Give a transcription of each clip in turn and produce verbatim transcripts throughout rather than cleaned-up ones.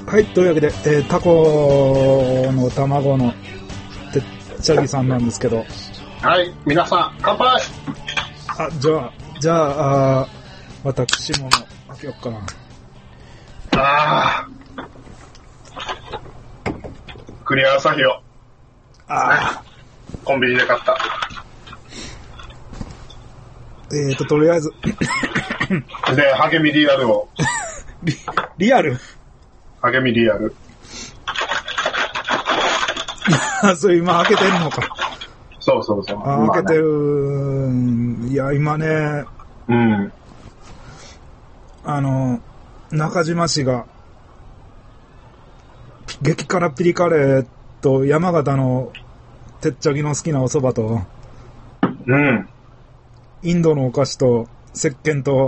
はい、というわけで、えー、タコの卵のてっちゃぎさんなんですけど。 はい、皆さん、乾杯。 あ、じゃあ、じゃあ、あ私も開けよっかな。 ああ。クリア朝日を。 ああ。 コンビニで買った。 えーと、とりあえず。 で、励みリアルを。 リ、リアル励みリアル。 あ、それ今開けてるのか。 そうそうそう。 あ、開けてる、ね。いや、今ね。 うん。 あの、中島氏が、激辛ピリカレーと山形のてっちゃぎの好きなお蕎麦と、 うん。 インドのお菓子と石鹸と、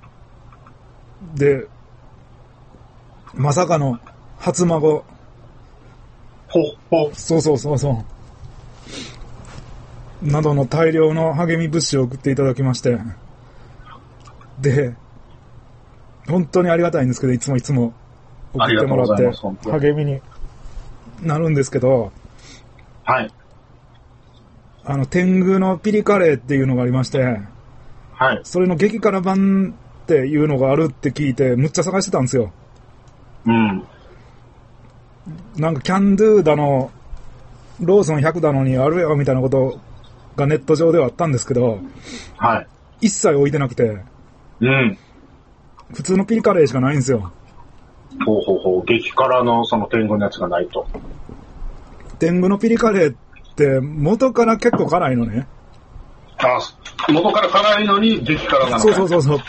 で、まさかの初孫。 ほほ。 そうそうそうそう。などの大量の励み物資を送っていただきまして。で、本当にありがたいんですけど、いつもいつも送ってもらって励みになるんですけど、 はい。 あの、天狗のピリカレーっていうのがありまして、 はい。 それの激辛版っていうのがあるって聞いて、むっちゃ探してたんですよ。 うん。 なんかキャンドゥだの、ローソンひゃくだのにあるよみたいなことがネット上ではあったんですけど、 はい。 一切置いてなくて、 うん。 普通のピリカレーしかないんですよ。 ほうほうほう。激辛のその天狗のやつがないと。 天狗のピリカレーって元から結構辛いのね。 あ、元から辛いのに激辛なのね。 そうそうそうそう。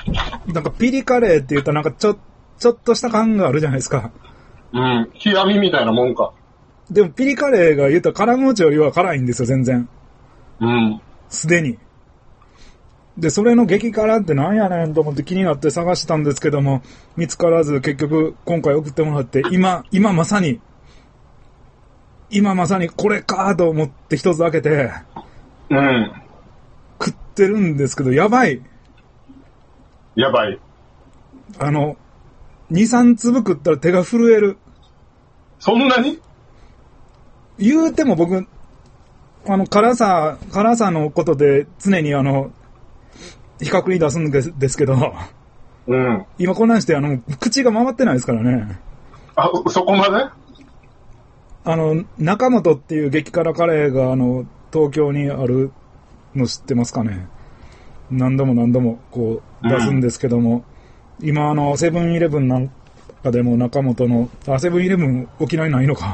なんかピリカレーって言ったらなんかちょ、ちょっとした感があるじゃないですか。 うん。極みみたいなもんか。 でもピリカレーが言ったら辛餅よりは辛いんですよ、全然。 うん。 すでに。で、それの激辛ってなんやねんと思って気になって探したんですけども、見つからず結局今回送ってもらって、今、今まさに、今まさにこれかと思って一つ開けて、 うん。 食ってるんですけど、やばい。 やばい。 あの、に、さん粒食ったら手が震える。 そんなに？ 言うても僕、あの、辛さ、辛さのことで常にあの、比較に出すんですですけど、 うん。 今こんなんしてあの、口が回ってないですからね。 あ、そこまで？ あの、中本っていう激辛カレーがあの、東京にあるの知ってますかね。何度も何度もこう出すんですけども、うん、今あの、セブンイレブンなんかでも中本の、あ、セブンイレブン沖縄にないのか。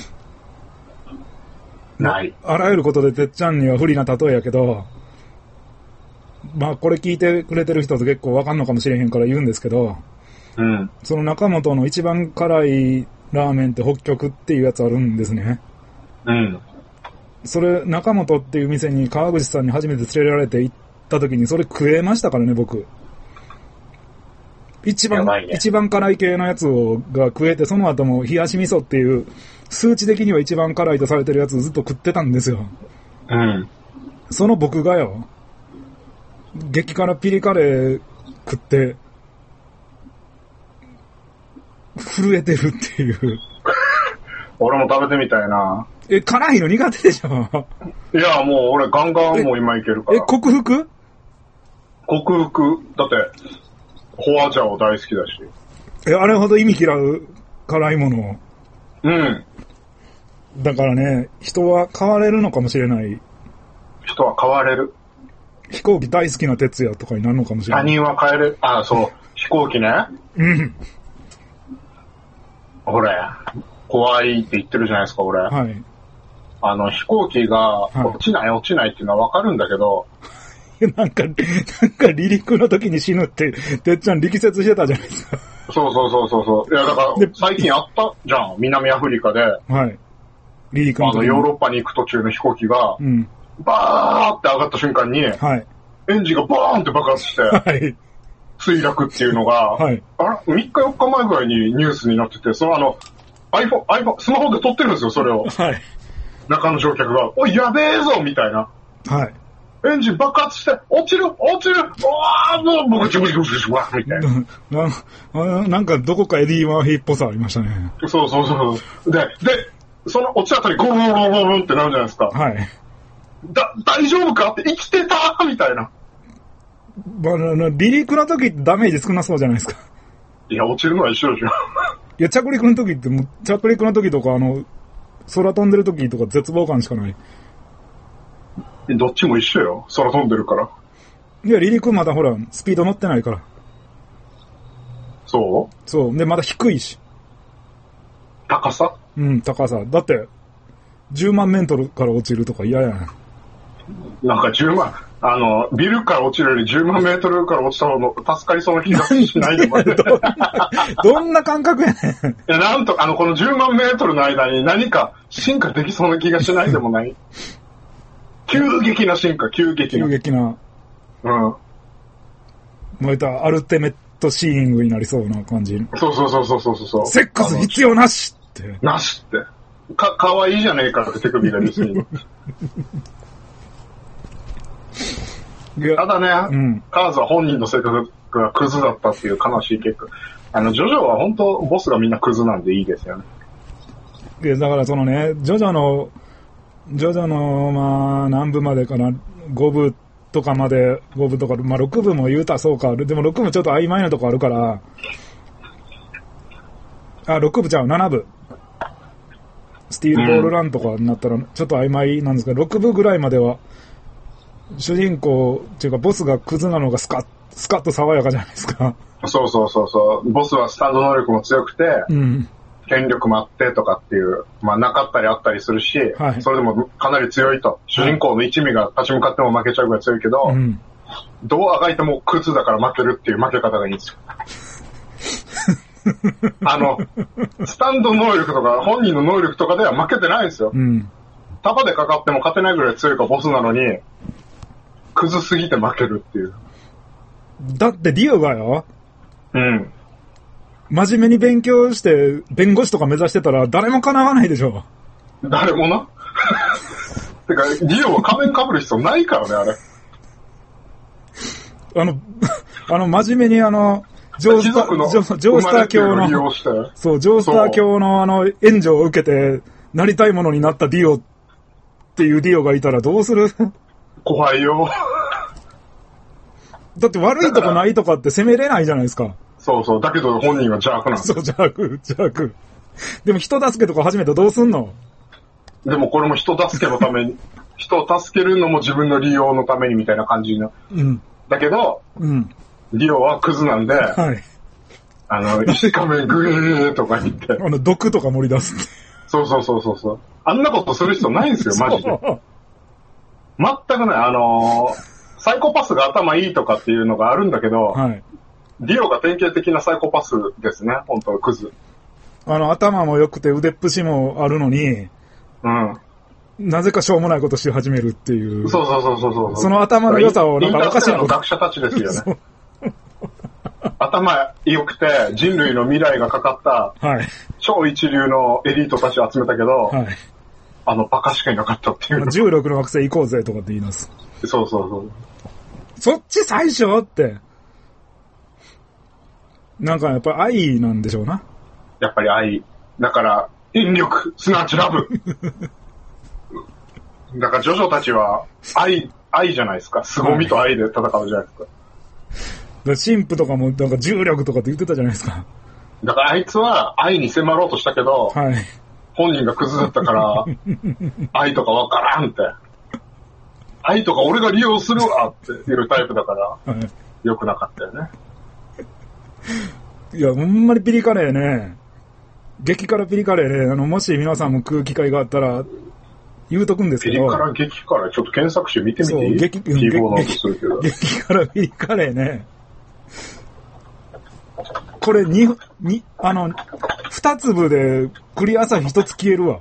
ない。 あらゆることでてっちゃんには不利な例えやけど、まあこれ聞いてくれてる人って結構わかんのかもしれへんから言うんですけど、 うん、 その中本の一番辛いラーメンって北極っていうやつあるんですね。 うん。 それ中本っていう店に川口さんに初めて連れられて行った時にそれ食えましたからね、僕。一番、ね、一番辛い系のやつをが食えて、その後も冷やし味噌っていう数値的には一番辛いとされてるやつをずっと食ってたんですよ。 うん。 その僕がよ、激辛ピリカレー食って震えてるっていう。 俺も食べてみたいな。 え、辛いの苦手でしょ？ いや、もう俺ガンガンもう今いけるから。 え、克服？ 克服。だって、ホワジャオ大好きだし。 え、あれほど意味嫌う辛いものを。 うん。 だからね、人は変われるのかもしれない。 人は変われる。 飛行機大好きな哲也とかになるのかもしれない。 他人は変える。あ、そう。飛行機ね。 うん。 俺、怖いって言ってるじゃないですか、俺。 はい。 あの、飛行機が落ちない、はい、落ちないっていうのはわかるんだけど。 なんか、なんか離陸の時に死ぬって、てっちゃん力説してたじゃないですか。 そうそうそうそうそう。いや、だから、最近あったじゃん。南アフリカで。はい。 離陸の時に。 あの、ヨーロッパに行く途中の飛行機が、 うん。 バーって上がった瞬間に、はい。エンジンがバーンって爆発して、はい。墜落っていうのが、はい。あら、みっかよっかまえぐらいにニュースになってて、そのあの、iPhone、iPhone、スマホで撮ってるんですよ、それを。はい。中の乗客が、おい、やべえぞみたいな。 はい。 エンジン爆発して、落ちる落ちるおーもう僕、ジュブジュブジュブわみたいな。な, なんかどこかエディ・マーフィーっぽさありましたね。 そうそうそう。で、で、その落ちた後にゴロゴロゴロゴロってなるじゃないですか。 はい。 だ、大丈夫かって生きてたみたいな。 まあ、離陸の時ってダメージ少なそうじゃないですか。 いや、落ちるのは一緒でしょ。いや、着陸の時って、着陸の時とか、あの、空飛んでる時とか絶望感しかない。 どっちも一緒よ。空飛んでるから。 いや、離陸まだほら、スピード乗ってないから。 そうそう。で、まだ低いし。 高さうん、高さ。だって、じゅうまんメートルから落ちるとか嫌やん。 なんかじゅうまん、あの、ビルから落ちるよりじゅうまんメートルから落ちた方の助かりそうな気がしないでもね。 どんな感覚やねん。いや、なんと、あの、このじゅうまんメートルの間に何か進化できそうな気がしないでもない。急激な進化、急激な。 急激な。 うん。 もういたアルティメットシーイングになりそうな感じ。 そうそうそうそうそうそう。 セックス必要なしって。 なしって。か、かわいいじゃねえかって手首がですね。ただね、うん、カーズは本人の性格がクズだったっていう悲しい結果。あの、ジョジョは本当、ボスがみんなクズなんでいいですよね。 で、だからそのね、ジョジョの、ジョジョの、まあ、何部までかな、ごぶとかまで、ごぶとか、まあ、ろくぶも言うたらそうか。でもろくぶちょっと曖昧なとこあるから、あ、ろくぶちゃう、ななぶ。スティールボールランとかになったら、ちょっと曖昧なんですけど、ろくぶぐらいまでは、主人公、っていうかボスがクズなのがスカッ、スカッと爽やかじゃないですか。 そうそうそうそう。ボスはスタンド能力も強くて、うん、権力もあってとかっていう、まあなかったりあったりするし、はい、それでもかなり強いと。主人公の一味が立ち向かっても負けちゃうぐらい強いけど、うん、どうあがいてもクズだから負けるっていう負け方がいいんですよ。あの、スタンド能力とか本人の能力とかでは負けてないんですよ。うん、束でかかっても勝てないぐらい強いかボスなのに、クズすぎて負けるっていう。 だってディオがよ、 うん。 真面目に勉強して弁護士とか目指してたら誰も叶わないでしょ。 誰もな。てか、ディオは仮面被る必要ないからね、あれ。 あの、あの、真面目にあの、ジョースター、ジョ、ジョースター教の、そう、ジョースター教のあの、援助を受けて、なりたいものになったディオっていうディオがいたらどうする？ 怖いよ。 だって悪いとこないとかって責めれないじゃないですか。 そうそう。だけど本人は邪悪なんです。 そう、邪悪、邪悪。でも人助けとか始めたらどうすんの？ でもこれも人助けのために、人を助けるのも自分の利用のためにみたいな感じの。うん。だけど、うん。リオはクズなんで、はい。あの、石仮面グーとか言って。 あの、毒とか盛り出すって。 そうそうそうそうそう。あんなことする人ないんですよ、マジで。全くない。あのー、サイコパスが頭いいとかっていうのがあるんだけど、はい。ディオが典型的なサイコパスですね、本当はクズ。 あの、頭も良くて腕っぷしもあるのに、うん。なぜかしょうもないことし始めるっていう。 そうそうそうそうそう。 その頭の良さをなんかおかしいの学者たちですよね。頭良くて人類の未来がかかった、はい、超一流のエリートたちを集めたけど、はい、あのバカしかいなかったっていう。 じゅうろくの惑星行こうぜとかって言います。 そうそうそう。 そっち最初って。なんかやっぱり愛なんでしょうな。 やっぱり愛。だから、引力、すなわちラブ。だからジョジョたちは愛、愛じゃないですか。凄みと愛で戦うじゃないですか。 神父とかもなんか重力とかって言ってたじゃないですか。 だからあいつは愛に迫ろうとしたけど、はい、本人がクズだったから愛とかわからんって。愛とか俺が利用するわって言うタイプだから、はい、良くなかったよね。 いや、ほんまにピリカレーね。激辛ピリカレーね。あの、もし皆さんも食う機会があったら、言うとくんですけど。ピリ辛激辛、ちょっと検索して見てみていい？激、激、 激辛ピリカレーね。これに、に、あの、二粒で栗朝日一つ消えるわ。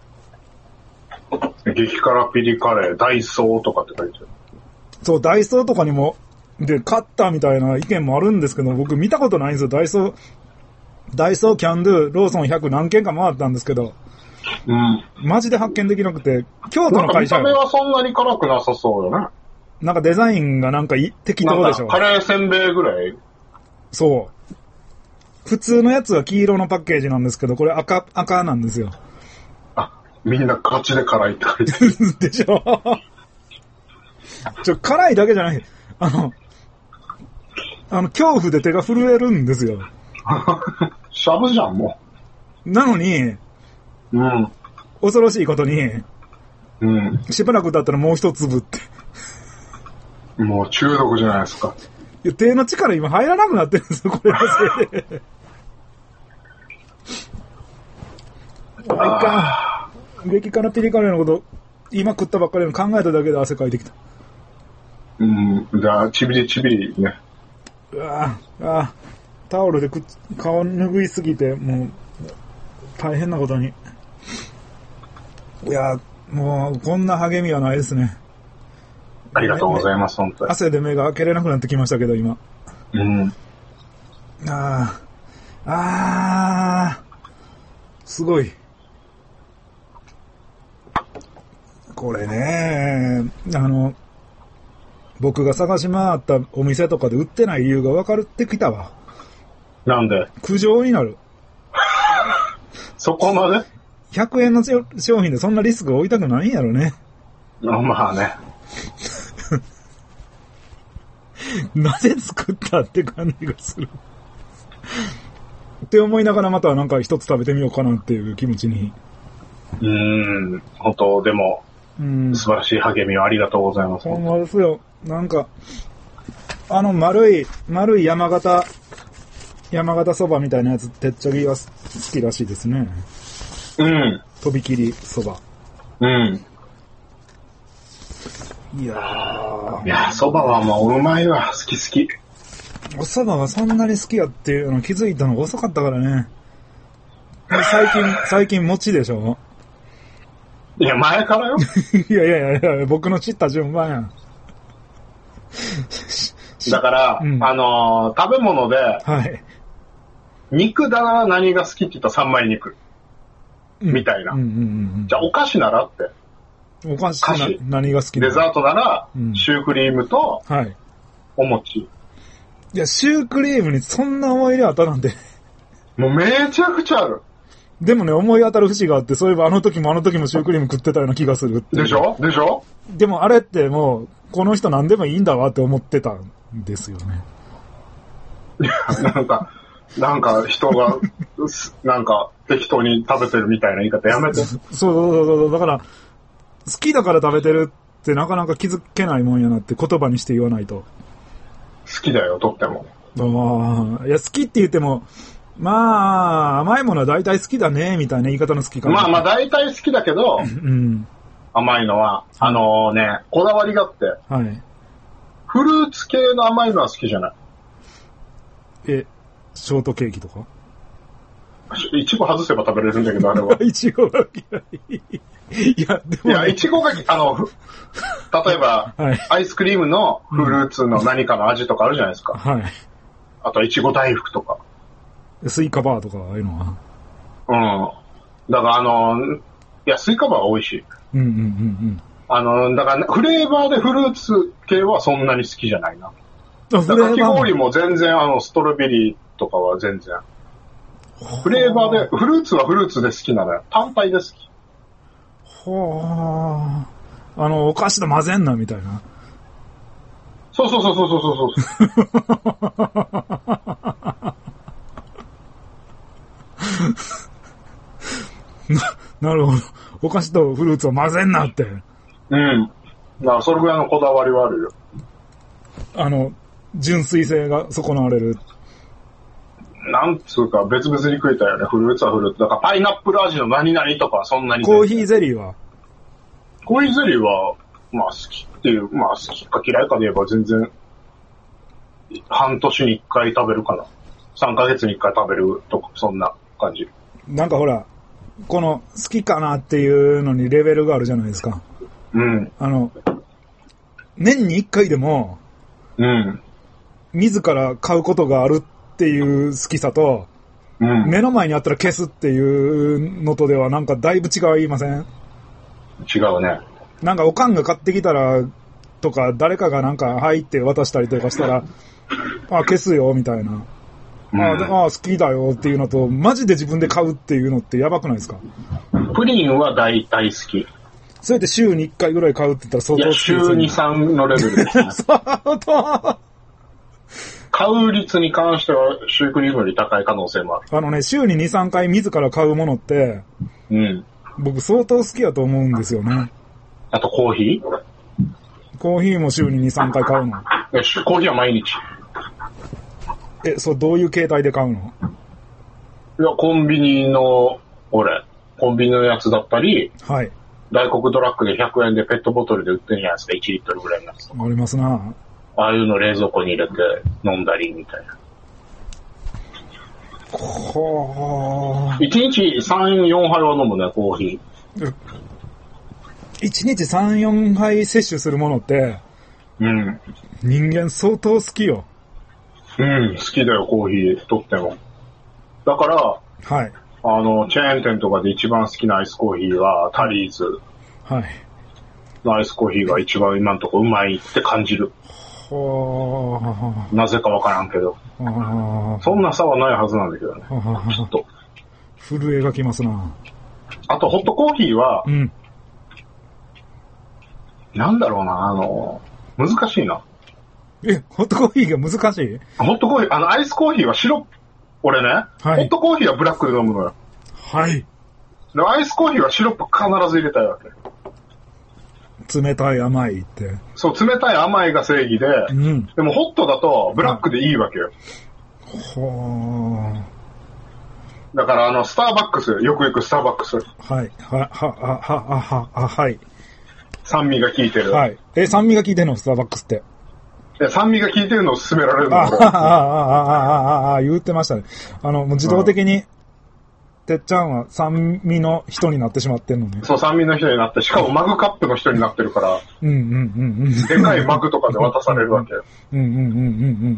激辛ピリカレー、ダイソーとかって書いてある。 そう、ダイソーとかにも、で、カッターみたいな意見もあるんですけど、僕見たことないんですよ。ダイソー、ダイソー、キャンドゥ、ローソンひゃく何軒か回ったんですけど、うん。マジで発見できなくて、京都の会社。 見た目はそんなに辛くなさそうよね。 なんかデザインがなんかい適当でしょ。 カレーせんべいぐらい？ そう。普通のやつは黄色のパッケージなんですけど、これ赤、赤なんですよ。 あ、みんなガチで辛いって書いてる。 でしょちょ、辛いだけじゃない。あの、あの、恐怖で手が震えるんですよ。 しゃぶじゃん、もう。なのに、 うん。 恐ろしいことに、 うん。 しばらく経ったらもう一粒って。 もう中毒じゃないですか。 いや、手の力今入らなくなってるんですよ、これのせいで。あいかん。激辛ピリ辛のこと、今食ったばっかりの考えただけで汗かいてきた。 うん、じゃあ、ちびりちびりね。 うわぁ、あタオルでく顔拭いすぎて、もう、大変なことに。いや、もう、こんな励みはないですね。 ありがとうございます、本当に。 汗で目が開けれなくなってきましたけど、今。 うん。 ああ、ああ、すごい。これね、あの、僕が探し回ったお店とかで売ってない理由が分かってきたわ。 なんで？ 苦情になる。 そこまで？ ひゃくえんの商品でそんなリスクを負いたくないんやろね。 まあね。 なぜ作ったって感じがする。って思いながらまたなんか一つ食べてみようかなっていう気持ちに。 うーん、本当でも、うん素晴らしい励みをありがとうございます。 ほんまですよ。なんか、あの丸い、丸い山形、山形そばみたいなやつ、てっちゃぎが好きらしいですね。 うん。 とびきりそば。 うん。 いやー。 いやー、そばはもううまいわ。好き好き。 お蕎麦がそんなに好きやっていうの気づいたのが遅かったからね。最近、最近餅でしょ？ いや、前からよ。 いやいやいやいや、僕の知った順番やん。 だから、うん、あのー、食べ物で、 はい。 肉だな何が好きって言ったら三枚肉。うん、みたいな、うんうんうん。じゃあお菓子ならって。 お菓子な何が好きデザートなら、うん、シュークリームと、 はい。 お餅。 いや、シュークリームにそんな思い入れあったなんて。 もうめちゃくちゃある。 でもね、思い当たる節があって、そういえばあの時もあの時もシュークリーム食ってたような気がするって。 でしょでしょでもあれってもう、この人何でもいいんだわって思ってたんですよね。 いや、なんか、なんか人が、なんか適当に食べてるみたいな言い方やめて。 そうそうそう。だから、好きだから食べてるってなかなか気づけないもんやなって言葉にして言わないと。 好きだよ、とっても。 ああ、いや、好きって言っても、まあ、甘いものは大体好きだね、みたいな言い方の好きかな。 まあまあ大体好きだけど、うん、甘いのは、あのね、こだわりがあって、 はい、 フルーツ系の甘いのは好きじゃない。 え、ショートケーキとか？ いちご外せば食べれるんだけど、あれは。 いちごが嫌い。いや、でも、ね。 いや、いちごが、あの、例えば、はい、アイスクリームのフルーツの何かの味とかあるじゃないですか。 はい。 あと、いちご大福とか。 スイカバーとか、ああいうのは。 うん。だから、あの、いや、スイカバーは美味しい。 うんうんうんうん。 あの、だから、フレーバーでフルーツ系はそんなに好きじゃないな。だからかき氷も全然、あの、ストロベリーとかは全然。フレーバーで、フルーツはフルーツで好きなのよ。単体で好き。 はあ。あの、お菓子と混ぜんな、みたいな。 そうそうそうそうそうそう。 な, なるほど。お菓子とフルーツを混ぜんなって。 うん。だからそれぐらいのこだわりはあるよ。 あの、純粋性が損なわれる。 なんつうか別々に食えたよね。フルーツはフルーツ。だからパイナップル味の何々とかはそんなに。 コーヒーゼリーはコーヒーゼリーは、まあ好きっていう、まあ好きか嫌いかで言えば全然、半年に一回食べるかな。三ヶ月に一回食べるとか、そんな感じ。 なんかほら、この好きかなっていうのにレベルがあるじゃないですか。 うん。 あの、年に一回でも、 うん。 自ら買うことがあるっていう好きさと、うん、目の前にあったら消すっていうのとではなんかだいぶ違いません？ 違うね。 なんかおかんが買ってきたら、 とか、誰かがなんか入って渡したりとかしたら、あ、消すよ、みたいな。うん、ああ、好きだよっていうのと、マジで自分で買うっていうのってやばくないですか？ プリンは大大好き。 それで週にいっかいぐらい買うって言ったら相当好きですよね。いや、 週に、さんのレベルですね。 相当買う率に関してはシュークリームより高い可能性もある。 あのね、週にに、さんかい自ら買うものって、 うん。 僕相当好きやと思うんですよね。 あとコーヒー？ コーヒーも週にに、さんかい買うの？ いや、コーヒーは毎日。 え、そう、どういう形態で買うの？ いや、コンビニの、俺、コンビニのやつだったり、 はい。 大黒ドラッグでひゃくえんでペットボトルで売ってるじゃないですか、いちリットルぐらいのやつ。 ありますな。 ああいうの冷蔵庫に入れて飲んだりみたいな。 こー。いちにちさん、よんはいは飲むね、コーヒー。いちにちさん、よんはい摂取するものって、 うん。 人間相当好きよ。 うん、好きだよ、コーヒー、とっても。だから、 はい。 あの、チェーン店とかで一番好きなアイスコーヒーは、タリーズ。 はい。 アイスコーヒーが一番今のところうまいって感じる。 はなぜかわからんけど。そんな差はないはずなんだけどね。ちょっと。 震えがきますな。 あと、ホットコーヒーは、 うん。 なんだろうな、あの、難しいな。 え、ホットコーヒーが難しい？ ホットコーヒー、あの、アイスコーヒーは白、俺ね、はい、ホットコーヒーはブラックで飲むのよ。 はい。 でアイスコーヒーはシロップ必ず入れたいわけ。 冷たい甘いって。 そう、冷たい甘いが正義で、うん、でもホットだとブラックでいいわけよ。 はあ。だからあの、スターバックス、よく行くスターバックス。 はい、は、は、は、は、は、はい。 酸味が効いてる。 はい。え、酸味が効いてるのスターバックスって。 いや、酸味が効いてるのを勧められるの。 ああ、ああ、ああ、ああ、言ってましたね。あの、もう自動的に、てっちゃんは酸味の人になってしまってんのね。 そう、酸味の人になって、しかもマグカップの人になってるから、 うんうんうんうん。 でかいマグとかで渡されるわけよ。 うんうんうんうんうん。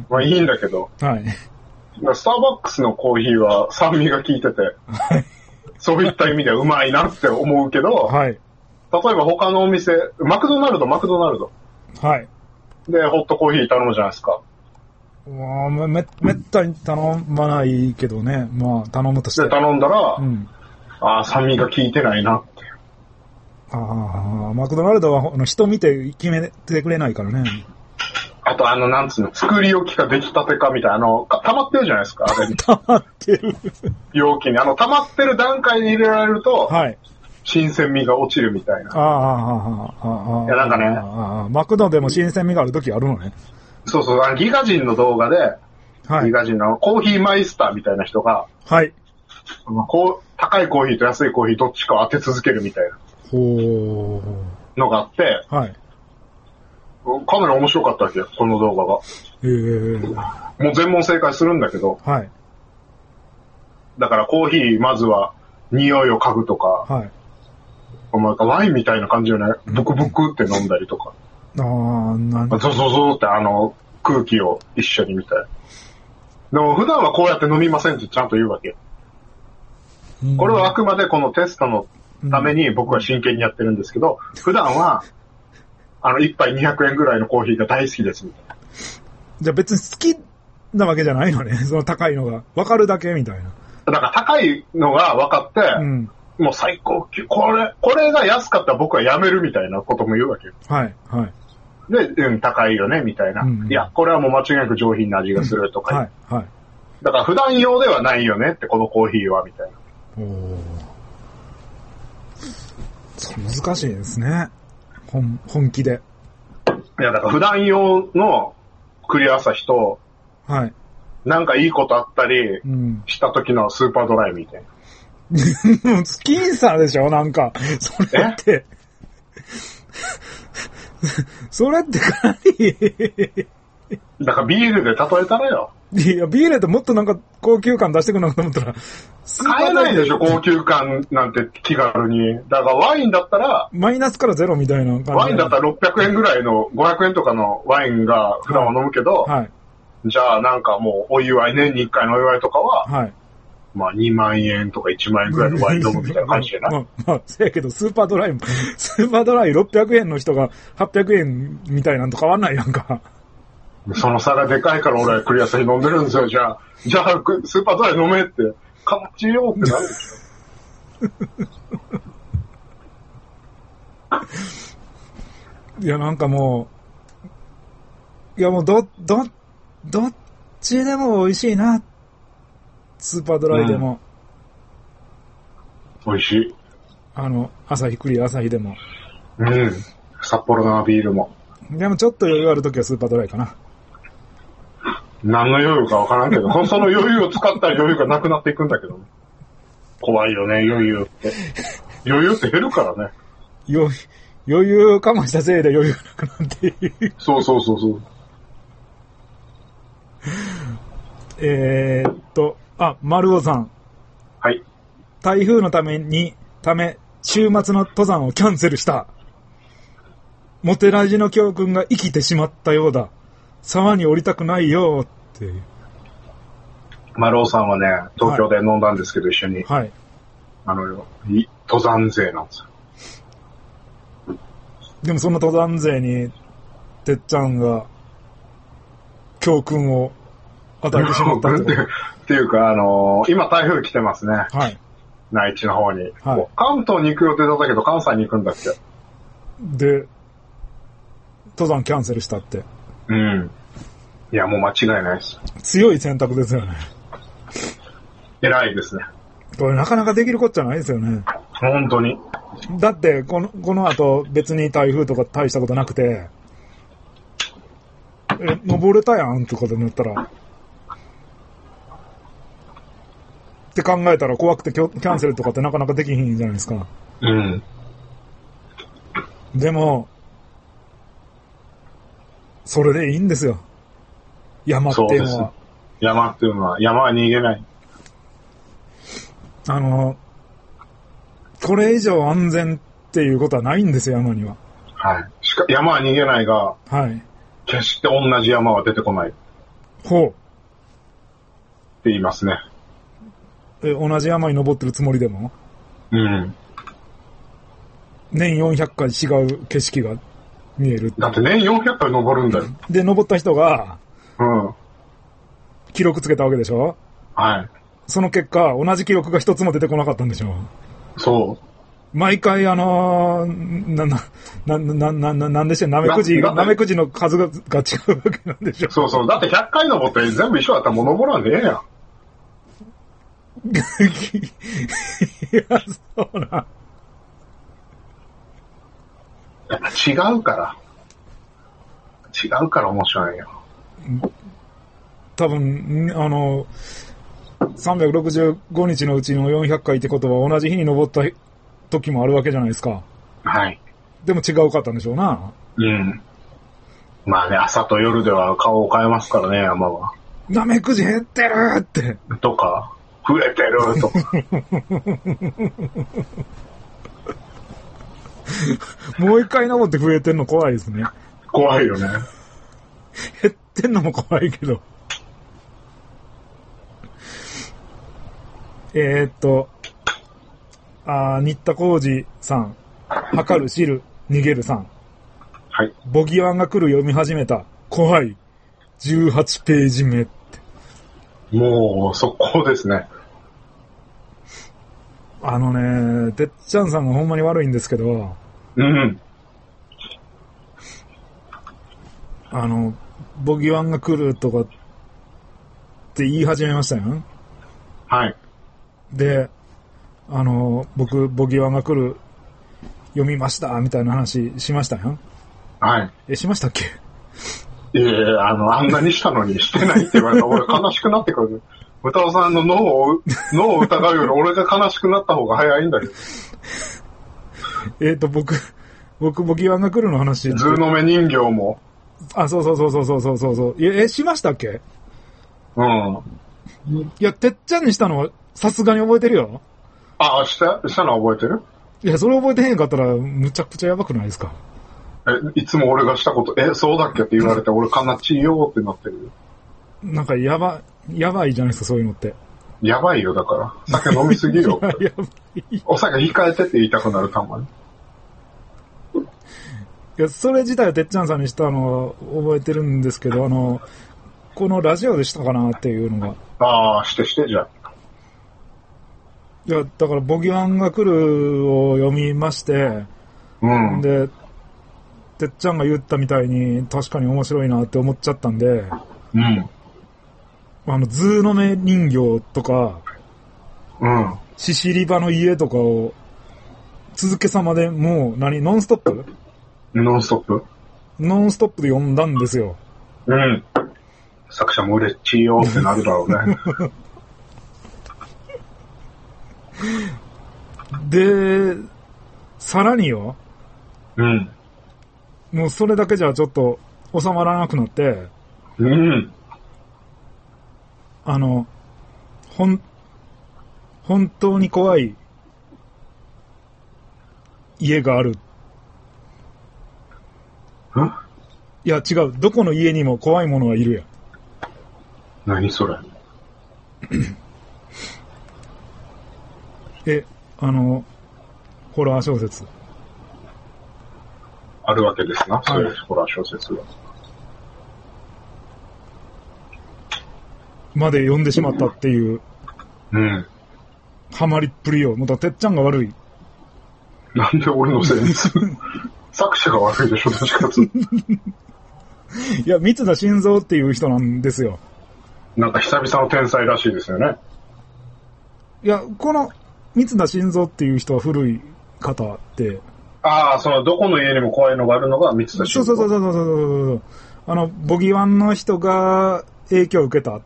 まあいいんだけど。 はい。 スターバックスのコーヒーは酸味が効いてて、はい、そういった意味ではうまいなって思うけど、 はい。 例えば他のお店、マクドナルド、マクドナルド。 はい。 で、ホットコーヒー頼むじゃないですか。 まあ、め、めったに頼まないけどね。まあ、頼むとして。 で、頼んだら、 うん、 ああ、酸味が効いてないなって。 ああ、マクドナルドは人見て決めてくれないからね。 あと、あの、なんつうの、作り置きか出来たてかみたいな、あの、溜まってるじゃないですか、あれに。 溜まってる。 容器に。あの、溜まってる段階に入れられると、 はい。 新鮮味が落ちるみたいな。 ああ、ああ、ああ。 いや、なんかね。 ああ、マクドでも新鮮味があるときあるのね。 そうそう、あのギガ人の動画で、はい、ギガ人のコーヒーマイスターみたいな人が、 はい。 こう、高いコーヒーと安いコーヒーどっちかを当て続けるみたいな。 ほー。のがあって、 はい。 かなり面白かったわけよ、この動画が。 へー。 もう全問正解するんだけど、 はい。 だからコーヒー、まずは、匂いを嗅ぐとか、 はい。 お前ワインみたいな感じよね。ブクブクって飲んだりとか。 ああ、なんゾゾゾってあの空気を一緒に見たい。でも普段はこうやって飲みませんってちゃんと言うわけよ。うん、これはあくまでこのテストのために僕は真剣にやってるんですけど、うん、普段は、あの、一杯にひゃくえんぐらいのコーヒーが大好きですみたいな。 じゃあ別に好きなわけじゃないのね。その高いのが。わかるだけみたいな。 だから高いのが分かって、うん、もう最高級、これ、これが安かったら僕はやめるみたいなことも言うわけよ。 はい、はい。 で、うん、高いよね、みたいな、うんうん。いや、これはもう間違いなく上品な味がするとか、 うん。はい、はい。 だから普段用ではないよねって、このコーヒーは、みたいな。 おー。難しいですね。本、本気で。 いや、だから普段用のクリア朝日と、 はい。 なんかいいことあったりした時のスーパードライみたいな。もうスキンサーでしょなんか。それって。それってかなり。 だからビールで例えたらよ。 いや、ビールってもっとなんか高級感出してくるのかと思ったら。 買えないでしょ、高級感なんて気軽に。だからワインだったら。 マイナスからゼロみたいな感じ。 ワインだったらろっぴゃくえんぐらいのごひゃくえんとかのワインが普段は飲むけど。 はい。はい、 じゃあなんかもうお祝い、年にいっかいのお祝いとかは。 はい。 まあにまんえんとかいちまんえんくらいのワイン飲むみたいな感じやな。 まあ、まあ、せやけど、スーパードライも、スーパードライろっぴゃくえんの人がはっぴゃくえんみたいなんと変わんないやんか。 その差がでかいから俺はクリアサヒ飲んでるんですよ。じゃあ、じゃあ、スーパードライ飲めって、かまちようってなるでしょ。いや、なんかもう、いやもう、ど、ど、どっちでも美味しいな。スーパードライでも。 うん、美味しい。 あの、朝日クリア朝日でも。 うん。札幌のビールも。 でもちょっと余裕あるときはスーパードライかな。 何の余裕かわからんけど、その余裕を使ったら余裕がなくなっていくんだけどね。怖いよね、余裕って。余裕って減るからね。 余、余裕我慢したせいで余裕がなくなっている。 そうそうそうそう。 えーっと、あ、丸尾さん。 はい。 台風のために、ため、週末の登山をキャンセルした。モテラジの教訓が生きてしまったようだ。沢に降りたくないよっていう。 丸尾さんはね、東京で飲んだんですけど、はい、一緒に。 はい。 あの、登山税なんですよ。 でもその登山税に、てっちゃんが、教訓を与えてしまったってことっていうか、あのー、今台風来てますね。 はい。 内地の方に。 はい。 関東に行く予定だったけど、関西に行くんだっけ。 で、登山キャンセルしたって。 うん。いや、もう間違いないです。 強い選択ですよね。 偉いですね。 これなかなかできることじゃないですよね。 本当に。 だって、この、この後別に台風とか大したことなくて、え、登れたやんってことになったら、って考えたら怖くてキャンセルとかってなかなかできひんじゃないですか。 うん。 でも、それでいいんですよ。山っていうのは。 山っていうのは、山は逃げない。 あの、これ以上安全っていうことはないんですよ、山には。 はい。しか、山は逃げないが、 はい。 決して同じ山は出てこない。 ほう。って言いますね。 え、同じ山に登ってるつもりでも？ うん。 年よんひゃっかい違う景色が見えるって。 だって年よんひゃっかい登るんだよ。 で、登った人が、 うん。 記録つけたわけでしょ？ はい。 その結果、同じ記録が一つも出てこなかったんでしょ？ そう。 毎回あのー、な、な、な、な、な、なんでしょう、なめくじ、なめくじの数が、が違うわけなんでしょ？ そうそう。だってひゃっかい登って全部一緒だったらもう登らんでええやん。 いや、そうな。 やっぱ違うから。違うから面白いよ。 多分、あの、さんびゃくろくじゅうごにちのうちのよんひゃっかいってことは同じ日に登った時もあるわけじゃないですか。 はい。 でも違うかったんでしょうな。 うん。まあね、朝と夜では顔を変えますからね、山は。 なめくじ減ってるって。 とか、増えてるとか。 もう一回登って増えてんの怖いですね。 怖いよね。 減ってんのも怖いけど。えー、っと、あ新田浩二さん、測る、知る、逃げるさん。 はい。 ボギワンが来る読み始めた。怖い。じゅうはちページ目って。 もう、速攻ですね。 あのね、てっちゃんさんがほんまに悪いんですけど、 うん。 あの、ボギワンが来るとかって言い始めましたよ。 はい。で、 あの、僕、ボギワンが来る読みましたみたいな話しましたよ。 はい。 え、しましたっけ？ いやいや、あの、あんなにしたのにしてないって言われたら俺悲しくなってくる。歌尾さんの脳を、脳を疑うより俺が悲しくなった方が早いんだけど。 えっと、僕、僕、ボギワンが来るの話。 ズーの目人形も。 あ、そうそうそうそうそうそうそう。え、しましたっけ？ うん。 いや、てっちゃんにしたのはさすがに覚えてるよ。 あ、した、したの覚えてる？ いや、それ覚えてへんかったらむちゃくちゃやばくないですか？ え、いつも俺がしたこと、え、そうだっけって言われて俺悲しいよってなってる。 なんかやば、やばいじゃないですか、そういうのって。 やばいよ、だから。酒飲みすぎよ。やばい。お酒控えてって言いたくなるたまに。 いや、それ自体はてっちゃんさんにしたのは覚えてるんですけど、あの、このラジオでしたかなっていうのが。 ああ、してして、じゃあ。 いや、だからボギワンが来るを読みまして、うん。で、てっちゃんが言ったみたいに確かに面白いなって思っちゃったんで、うん。あの、ズーの目人形とか、うん。シシリバの家とかを、続けさまでもう、何、ノンストップノンストップノンストップで読んだんですよ。 うん。作者も嬉しいよってなるだろうね。 で、さらによ。うん。もうそれだけじゃちょっと収まらなくなって。うん。あの、ほん、本当に怖い家がある。いや違う、どこの家にも怖いものはいるやん。 何それ。 え、あの、ホラー小説。 あるわけですな、はい、そういうホラー小説が。 まで読んでしまったっていう。うん。ハマりっぷりよ。またてっちゃんが悪い。 なんで俺のせいにする作者が悪いでしょ、どっちかつ。いや、三田晋三っていう人なんですよ。 なんか久々の天才らしいですよね。 いや、この三田晋三っていう人は古い方で。 ああ、そのどこの家にも怖いのがあるのが三田晋三。 そうそうそうそうそうそう。あの、ボギワンの人が影響を受けた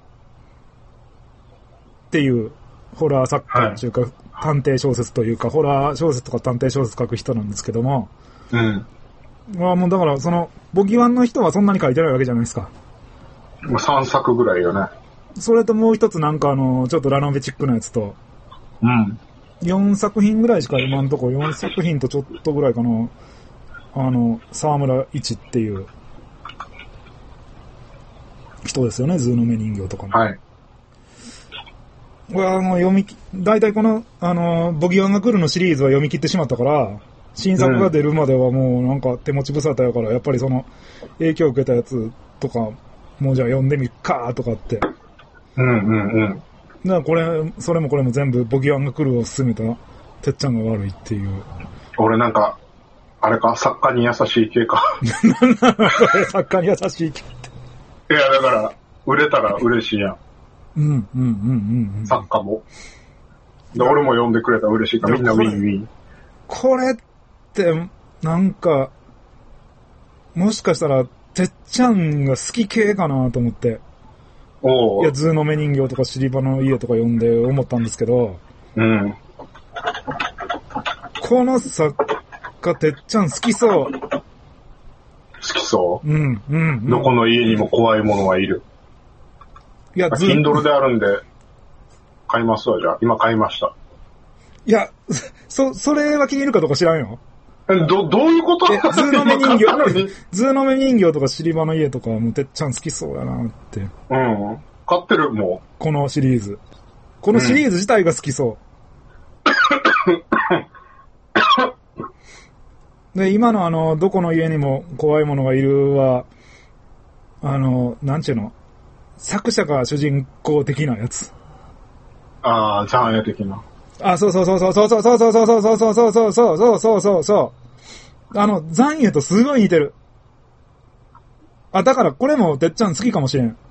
っていうホラー作家というか、はい、探偵小説というか、ホラー小説とか探偵小説書く人なんですけども。うん。まあもうだから、その、ボギワンの人はそんなに書いてないわけじゃないですか。 まあさんさくぐらいよね。 それともう一つなんかあの、ちょっとラノベチックなやつと。うん。よんさく品ぐらいしか今んとこよんさく品とちょっとぐらいかな。あの、沢村一っていう人ですよね、ズーの目人形とかも。はい。これはもう読み、大体この、あの、ボギワンが来るのシリーズは読み切ってしまったから、新作が出るまではもうなんか手持ち無沙汰やから、やっぱりその影響を受けたやつとか、もうじゃあ読んでみっかとかって。うんうんうん。だからこれ、それもこれも全部ボギワンが来るを進めた、てっちゃんが悪いっていう。 俺なんか、あれか、作家に優しい系か。 なんなのそれ、作家に優しい系って。 いや、だから、売れたら嬉しいやん。 うんうんうんうん、うん。 作家も。で、俺も読んでくれたら嬉しいから、みんなウィンウィン。 これって、なんか、もしかしたら、てっちゃんが好き系かなと思って。おいや、ズーの目人形とかシリバの家とか読んで思ったんですけど。うん。この作家、てっちゃん好きそう。 好きそううん、うん、うん。どこの家にも怖いものはいる。いや、ズー。Kindle であるんで、買いますわ、じゃあ。今買いました。 いや、そ、それは気に入るかどうか知らんよ。 ど、どういうこと？ズーの目人形、ズーの目人形とかシリバの家とかもうてっちゃん好きそうやなって。 うん。買ってる、もう。 このシリーズ。このシリーズ自体が好きそう。うん、で、今のあの、どこの家にも怖いものがいるは、あの、なんちゅうの、作者が主人公的なやつ。 ああ、ジャンエ的な。 あ、そうそうそうそうそうそうそうそうそうそうそうそうそうそうそうそうそう。あの、残影とすごい似てる。あ、だからこれもてっちゃん好きかもしれん。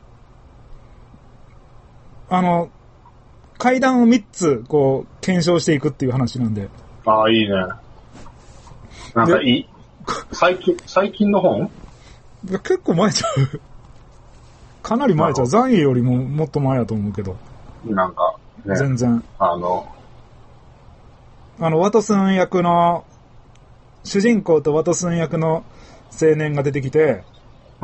あの、階段をみっつ、こう、検証していくっていう話なんで。 ああ、いいね。なんかいい。最近、最近の本？ 結構前ちゃう。かなり前ちゃう。残影よりももっと前やと思うけど。 なんか、 ね、全然。 あの、 あの、ワトスン役の、主人公とワトスン役の青年が出てきて、うん。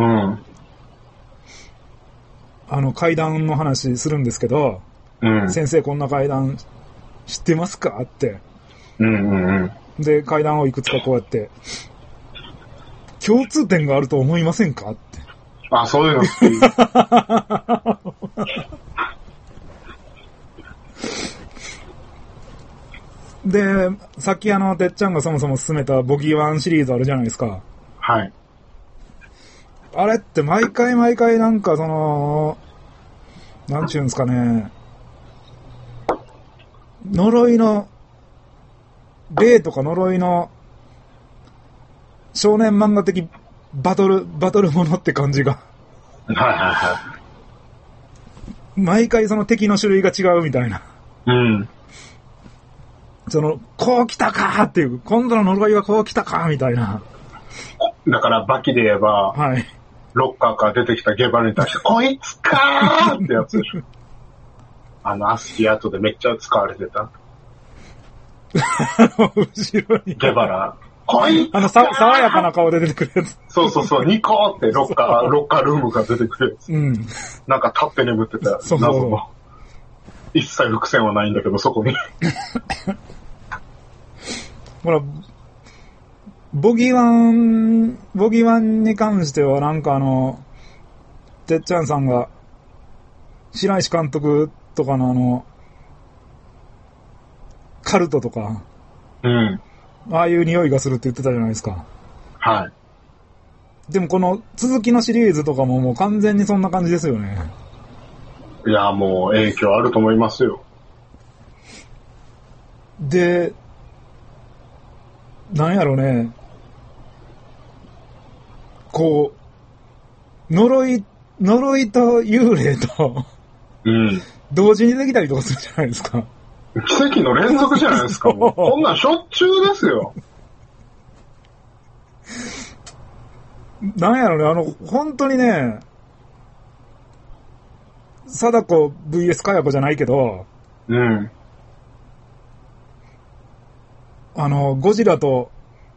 あの、階段の話するんですけど、うん。先生こんな階段知ってますかって。うんうんうん。で、階段をいくつかこうやって、共通点があると思いませんかって。 あ、そういうの好き。 で、さっきあの、てっちゃんがそもそも勧めたボギーワンシリーズあるじゃないですか。 はい。 あれって毎回毎回なんかその、なんちゅうんですかね、呪いの、霊とか呪いの少年漫画的バトル、バトルものって感じが。 はいはいはい。 毎回その敵の種類が違うみたいな。 うん。 その、こう来たかっていう、今度の呪いはこう来たかみたいな。 だからバキで言えば、 はい。 ロッカーから出てきたゲバルに対して、こいつかーってやつでしょ。あの、アスキーアートでめっちゃ使われてた。 後ろに。 ゲバラ。こいつあの、さ、爽やかな顔で出てくるやつ。 そうそうそう、ニコーってロッカー、ロッカールームから出てくるやつ。 うん。 なんか立って眠ってた。 そうそう。 謎の。一切伏線はないんだけど、そこに。 ほら、ボギーワン、ボギーワンに関してはなんかあの、てっちゃんさんが、白石監督とかのあの、カルトとか、 うん。 ああいう匂いがするって言ってたじゃないですか。 はい。 でもこの続きのシリーズとかももう完全にそんな感じですよね。 いや、もう影響あると思いますよ。 で、なんやろね、こう、呪い、呪いと幽霊と、 うん。 同時にできたりとかするじゃないですか。 奇跡の連続じゃないですか。もうこんなんしょっちゅうですよ。 なんやろね、あの、本当にね、貞子 ブイエス かや子じゃないけど、 うん。 あの、ゴジラと、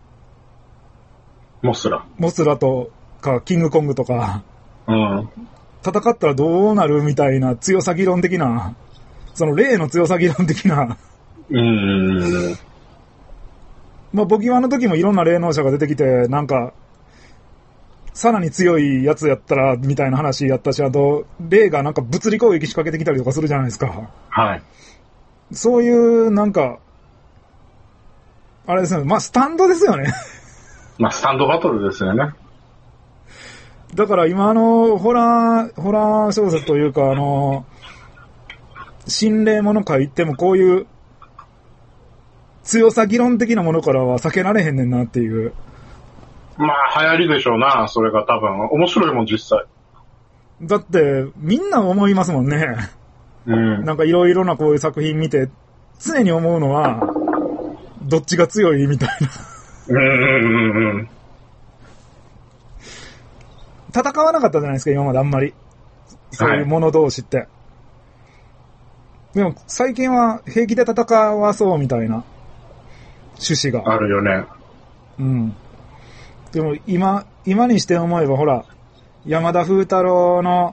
モスラ。 モスラとか、キングコングとか、 うん。 戦ったらどうなるみたいな強さ議論的な、その霊の強さ議論的な。 うん。 まあ、ボキワの時もいろんな霊能者が出てきて、なんか、さらに強いやつやったら、みたいな話やったし、あと、霊がなんか物理攻撃仕掛けてきたりとかするじゃないですか。 はい。 そういう、なんか、あれですね、まあ、スタンドですよね。 まあ、スタンドバトルですよね。 だから今の、ホラー、ホラー小説というか、あの、心霊もの書いてもこういう、強さ議論的なものからは避けられへんねんなっていう。 まあ、流行りでしょうな、それが多分。面白いもん、実際。 だって、みんな思いますもんね。 うん。 なんかいろいろなこういう作品見て、常に思うのは、どっちが強いみたいな。 うんうんうん。 戦わなかったじゃないですか、今まであんまり。そういうもの同士って。はい、でも、最近は平気で戦わそうみたいな趣旨が。 あるよね。 うん。でも今、今にして思えばほら、山田風太郎の、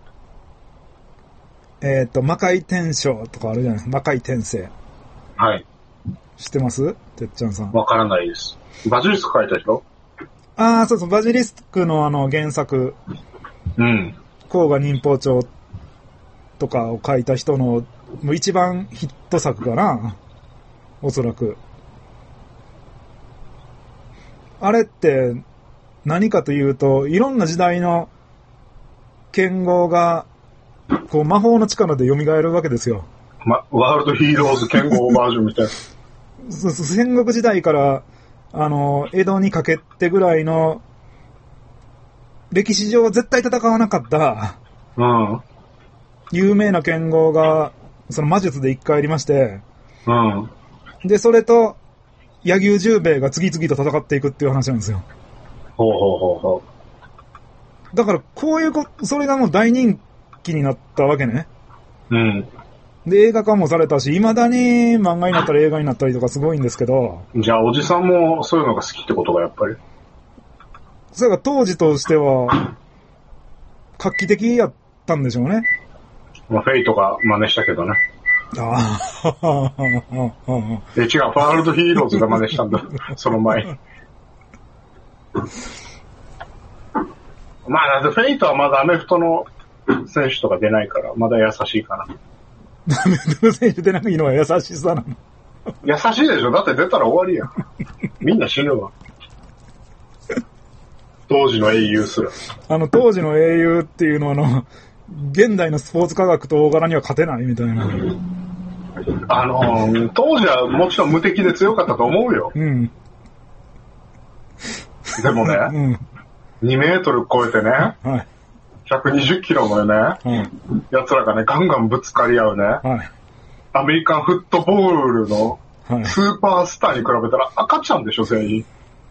えっと、魔界転生とかあるじゃないですか。魔界転生。 はい。 知ってますてっちゃんさん。 わからないです。バジリスク書いた人？ ああ、そうそう、バジリスクのあの原作。 うん。 甲賀忍法帳とかを書いた人の、もう一番ヒット作かな。おそらく。あれって何かというと、いろんな時代の剣豪がこう魔法の力で蘇るわけですよ。 ま、ワールドヒーローズ剣豪バージョンみたいな。 そうそう、戦国時代からあの江戸にかけてぐらいの歴史上絶対戦わなかった有名な剣豪がその魔術で一回ありまして、 うん、 でそれと柳生十兵衛が次々と戦っていくっていう話なんですよ。 ほうほうほうほう。だからこういうこそれがもう大人気になったわけね。 うん。 で映画化もされたし、未だに漫画になったら映画になったりとかすごいんですけど。 じゃあおじさんもそういうのが好きってことがやっぱり。 それが当時としては画期的やったんでしょうね。 まあフェイトが真似したけどね。 ああ。 え、違う、ワールドヒーローズが真似したんだ。その前。まあ、だってフェイトはまだアメフトの選手とか出ないから、まだ優しいかな。 アメフトの選手出ないのは優しさなの。 優しいでしょ。だって出たら終わりやん。みんな死ぬわ。当時の英雄すら。 あの、当時の英雄っていうのは、あの、現代のスポーツ科学と大柄には勝てないみたいな。 あのー、当時はもちろん無敵で強かったと思うよ。 うん。 でもね、うん、にメートル超えてね、はい、ひゃくにじゅっキロのね、はい、やつらがね、ガンガンぶつかり合うね、はい、アメリカンフットボールのスーパースターに比べたら赤ちゃんでしょ、全員。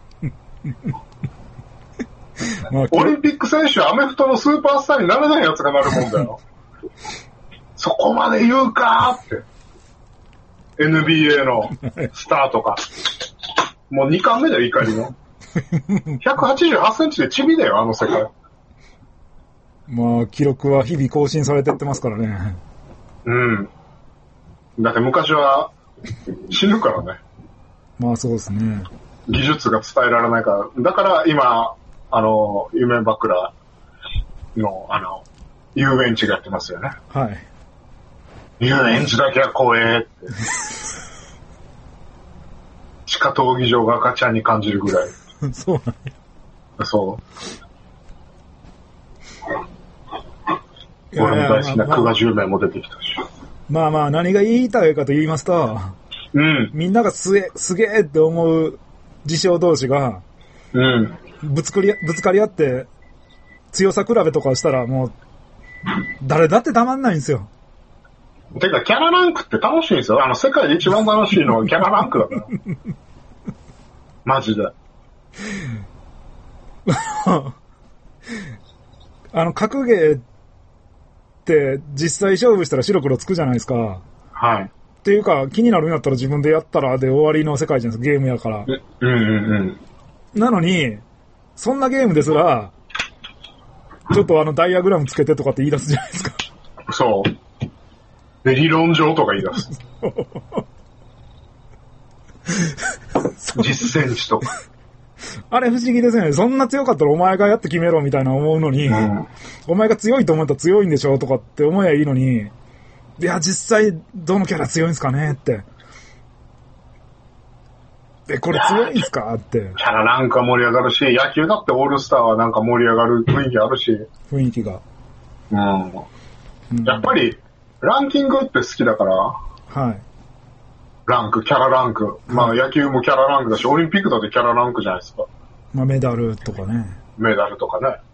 まあ、オリンピック選手はアメフトのスーパースターになれないやつがなるもんだよ。そこまで言うかーって。エヌビーエー のスターとか。もうにかんめだよ、怒りの。ひゃくはちじゅうはちセンチでチビだよ、あの世界。 まあ、記録は日々更新されてってますからね。 うん。だって昔は死ぬからね。 まあそうですね。 技術が伝えられないから。だから今、あの、夢枕の、あの、遊園地がやってますよね。 はい。 遊園地だけは怖えって。地下闘技場が赤ちゃんに感じるぐらい。 そうなんや。そう。俺も大好きな久我十名も出てきたし。 まあまあ、何が言いたいかと言いますと、 うん。 みんながすげ、すげえって思う自称同士が、 うん。 ぶつかり、ぶつかり合って、強さ比べとかしたらもう、誰だってたまんないんですよ。 てか、キャラランクって楽しいんですよ。あの、世界で一番楽しいのはキャラランクだから。マジで。あの、格ゲーって、実際勝負したら白黒つくじゃないですか。 はい。 っていうか、気になるんやったら自分でやったらで終わりの世界じゃないですか、ゲームやから。 うんうんうん。 なのに、そんなゲームですら、ちょっとあのダイアグラムつけてとかって言い出すじゃないですか。 そう。で、理論上とか言い出す。実践値とか。 あれ不思議ですよね。そんな強かったらお前がやって決めろみたいな思うのに、うん、お前が強いと思ったら強いんでしょとかって思えばいいのに、いや、実際どのキャラ強いんですかねって。え、これ強いんすかって。 キャラなんか盛り上がるし、野球だってオールスターはなんか盛り上がる雰囲気あるし。 雰囲気が。 うん。うん、やっぱり、ランキングって好きだから。 はい。 ランク、キャラランク。まあ野球もキャラランクだし、オリンピックだってキャラランクじゃないですか。 まあメダルとかね。 メダルとかね。 うん。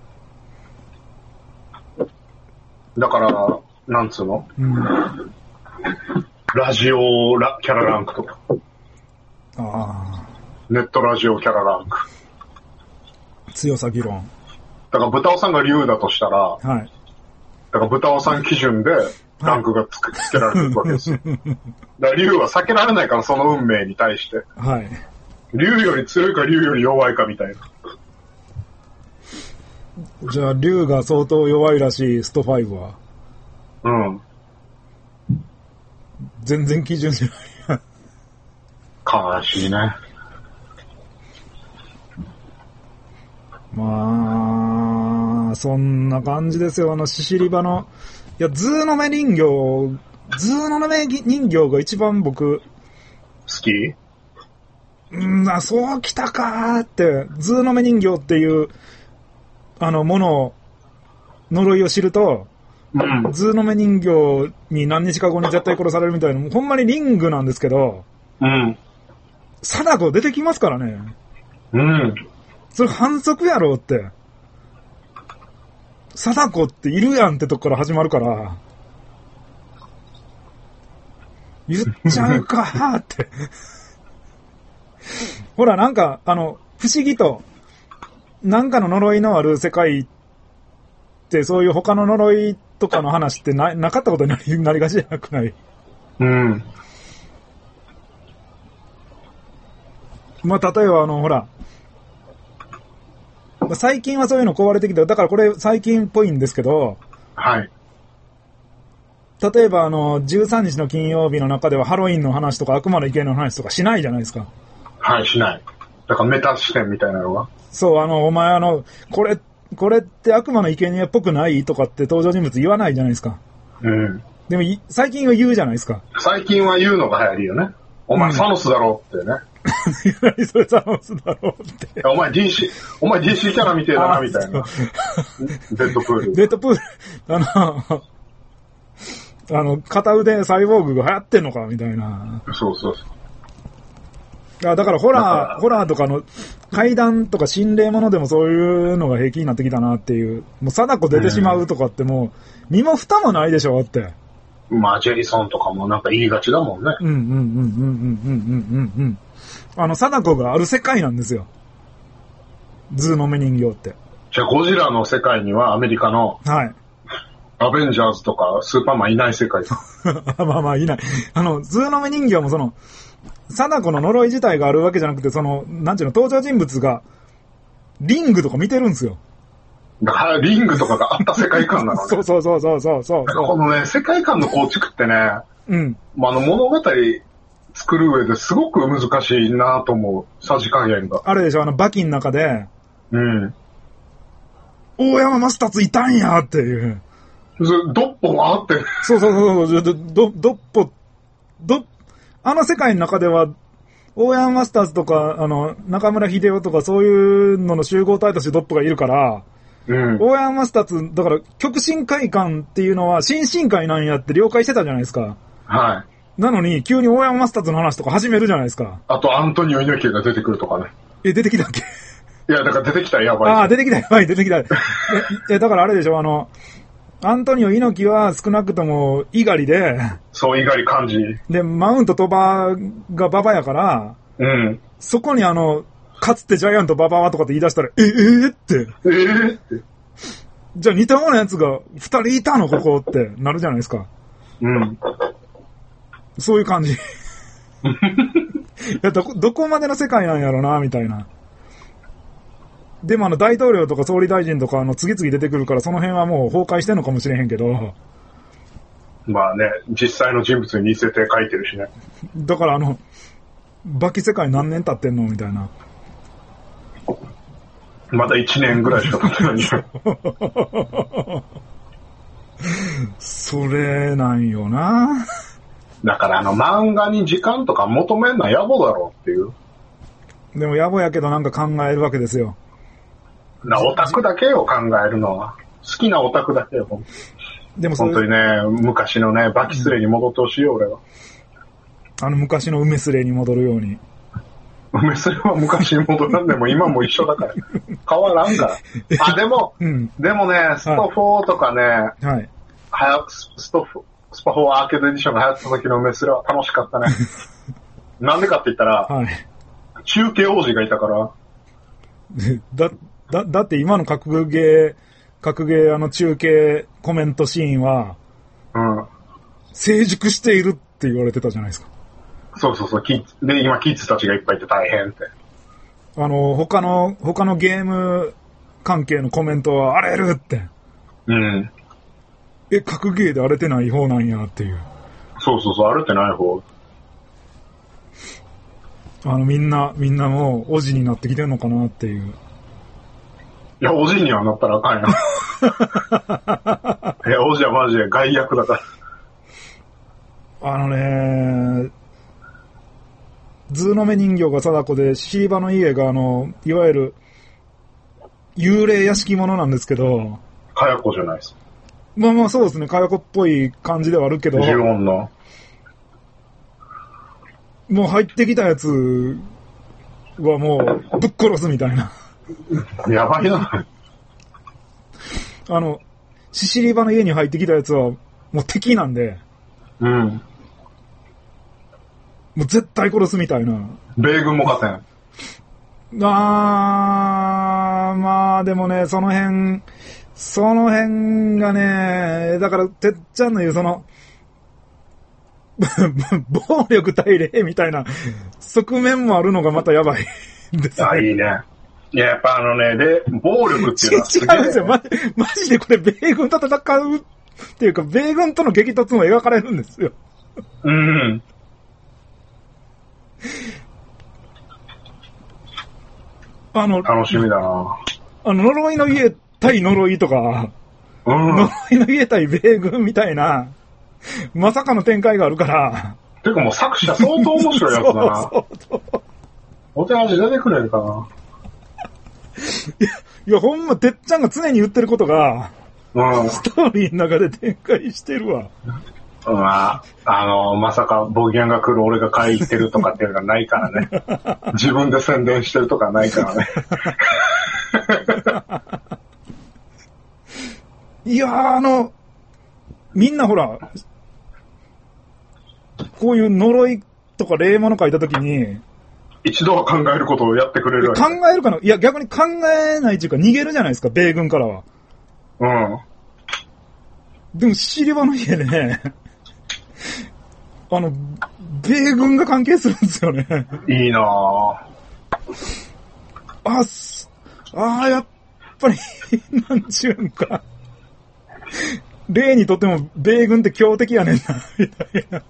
だから、なんつうの、 うん、 ラジオラキャラランクとか。 ああ。 ネットラジオキャラランク。 強さ議論。 だから豚尾さんが竜だとしたら、 はい。 だから豚尾さん基準でランクがつけ、はい、つけられてるわけですよ。だから竜は避けられないから、その運命に対して。 はい。 竜より強いか竜より弱いかみたいな。 じゃあ竜が相当弱いらしいストファイブは。 うん。 全然基準じゃない。 悲しいね。 まあ、そんな感じですよ。あの、シシリバの、いや、ズーの目人形、ズーの目人形が一番僕、 好き？ うん、あ、そうきたかーって、ズーの目人形っていう、あの、ものを、呪いを知ると、 うん、 ズーの目人形に何日か後に絶対殺されるみたいな、ほんまにリングなんですけど、 うん。 貞子出てきますからね。 うん。 それ反則やろって。貞子っているやんってとこから始まるから、言っちゃうかーって。ほら、なんか、あの、不思議と、なんかの呪いのある世界って、そういう他の呪いとかの話ってな、なかったことになり、なりがちじゃなくない？ うん。 まあ、例えばあの、ほら、最近はそういうの壊れてきた。だからこれ最近っぽいんですけど、 はい。 例えばあの、じゅうさんにちの金曜日の中ではハロウィンの話とか悪魔の池の話とかしないじゃないですか。 はい、しない。だからメタ視点みたいなのは。 そう、あの、お前あの、これ、これって悪魔の生贄っぽくないとかって登場人物言わないじゃないですか。 うん。 でも、最近は言うじゃないですか。 最近は言うのが流行りよね。お前、サノスだろってね。 何それサノスだろって。 お前 ディーシー、お前 ディーシー キャラみてえだな、みたいな。デッドプール。 デッドプール、あの、あの、片腕サイボーグが流行ってんのかみたいな。 そうそうそう。 だからホラー、ホラーとかの怪談とか心霊ものでもそういうのが平気になってきたなっていう。もう貞子出てしまうとかってもう、身も蓋もないでしょって。 まあ、ジェリソンとかもなんか言いがちだもんね。 うんうんうんうんうんうんうんうん。あの、貞子がある世界なんですよ。ズーの目人形って。 じゃあ、ゴジラの世界にはアメリカの、はい。アベンジャーズとかスーパーマンいない世界か。 まあまあいない。あの、ズーの目人形もその、貞子の呪い自体があるわけじゃなくて、その、なんちゅうの、登場人物が、リングとか見てるんですよ。 だからリングとかがあった世界観なのね。 そうそうそうそうそうそう。 このね、世界観の構築ってね、 うん。 まあ、あの物語作る上ですごく難しいなと思う。さじ加減が。 あれでしょ、あの、バキの中で、 うん。 大山マスタツいたんやっていう。 ドッポはあって。 そうそうそうそう、ど、ど、ドッポ、ド、あの世界の中では、大山マスターズとか、あの、中村秀夫とかそういうのの集合体としてドッポがいるから、うん、大山マスターズ、だから、極真会館っていうのは、新進会なんやって了解してたじゃないですか。 はい。 なのに、急に大山マスターズの話とか始めるじゃないですか。 あと、アントニオ猪木が出てくるとかね。 え、出てきたっけ？ いや、だから出てきたらやばい。 ああ、出てきたやばい、出てきた。え、え、だからあれでしょ、あの、アントニオ猪木は少なくとも、猪狩で。 そう、猪狩漢字。 で、マウント鳥羽が馬場やから、 うん。 そこにあの、かつてジャイアント馬場はとかって言い出したら、え、えー、って。 えー、って。 じゃあ似たようなやつが二人いたのここってなるじゃないですか。 うん。 そういう感じ。いや、どこ、どこまでの世界なんやろな、みたいな。でもあの大統領とか総理大臣とかあの次々出てくるからその辺はもう崩壊してんのかもしれへんけど。 まあね、実際の人物に似せて書いてるしね。 だからあの、バキ世界何年経ってんのみたいな。 まだいちねんぐらいしか経ってないんじゃん。 それなんよな。 だからあの漫画に時間とか求めんのは野暮だろうっていう。 でも野暮やけどなんか考えるわけですよ。 なオタクだけを考えるのは。好きなオタクだけよ。でも本当にね、昔のね、バキスレに戻ってほしいよ、うん、俺は。 あの昔の梅スレに戻るように。 梅スレは昔に戻らんでも今も一緒だから。変わらんから。あ、でも、うん、でもね、スパフォーとかね、はい。はや、ストフ、スパフォーアーケードエディションが流行った時の梅スレは楽しかったね。なんでかって言ったら、はい、中継王子がいたから。 だ、だ、だって今の格ゲー、格ゲーあの中継コメントシーンは、うん。成熟しているって言われてたじゃないですか。 そうそうそう。キで、今キッズたちがいっぱいいて大変って。 あの、他の、他のゲーム関係のコメントは荒れるって。うん。え、格ゲーで荒れてない方なんやっていう。 そうそうそう、荒れてない方。 あの、みんな、みんなもう、おじになってきてるのかなっていう。 いや、おじにはなったらあかんよ。いや、おじはマジで害悪だから。 あのね、ズーの目人形が貞子で、シーバの家があの、いわゆる、幽霊屋敷者なんですけど。 かやこじゃないです。 まあまあそうですね、かやこっぽい感じではあるけど。 呪音の。 もう入ってきたやつはもう、ぶっ殺すみたいな。 やばいな。 あの、シシリバの家に入ってきたやつは、もう敵なんで。うん。もう絶対殺すみたいな。 米軍も勝てん。 あー、まあでもね、その辺、その辺がね、だから、てっちゃんの言うその、暴力対例みたいな側面もあるのがまたやばいですね。 あ、いいね。いや、やっぱあのね、で、暴力っていうのはすげえ。 違うんですよ。ま、マジでこれ、米軍と戦うっていうか、米軍との激突も描かれるんですよ。うん。あの、 楽しみだな。 あの、呪いの家対呪いとか、うん、呪いの家対米軍みたいな、 まさかの展開があるから。 てかもう作者相当面白いやつだな。そうそうそう。お手味出てくれるかな。 いや、いやほんま、てっちゃんが常に言ってることが、うん、ストーリーの中で展開してるわ。 まあ、あの、まさかボギャンが来る俺が書いてるとかっていうのがないからね。自分で宣伝してるとかないからね。 いやー、あの、みんなほら、こういう呪いとか霊物書いたときに、 一度は考えることをやってくれるわけ。 考えるかな？いや、逆に考えないっていうか逃げるじゃないですか、米軍からは。 うん。 でも、シリバの家でね、あの、米軍が関係するんですよね。 いいなぁ。 あ、す、ああ、やっぱり、なんちゅうんか。例にとっても、米軍って強敵やねんな、みたいな。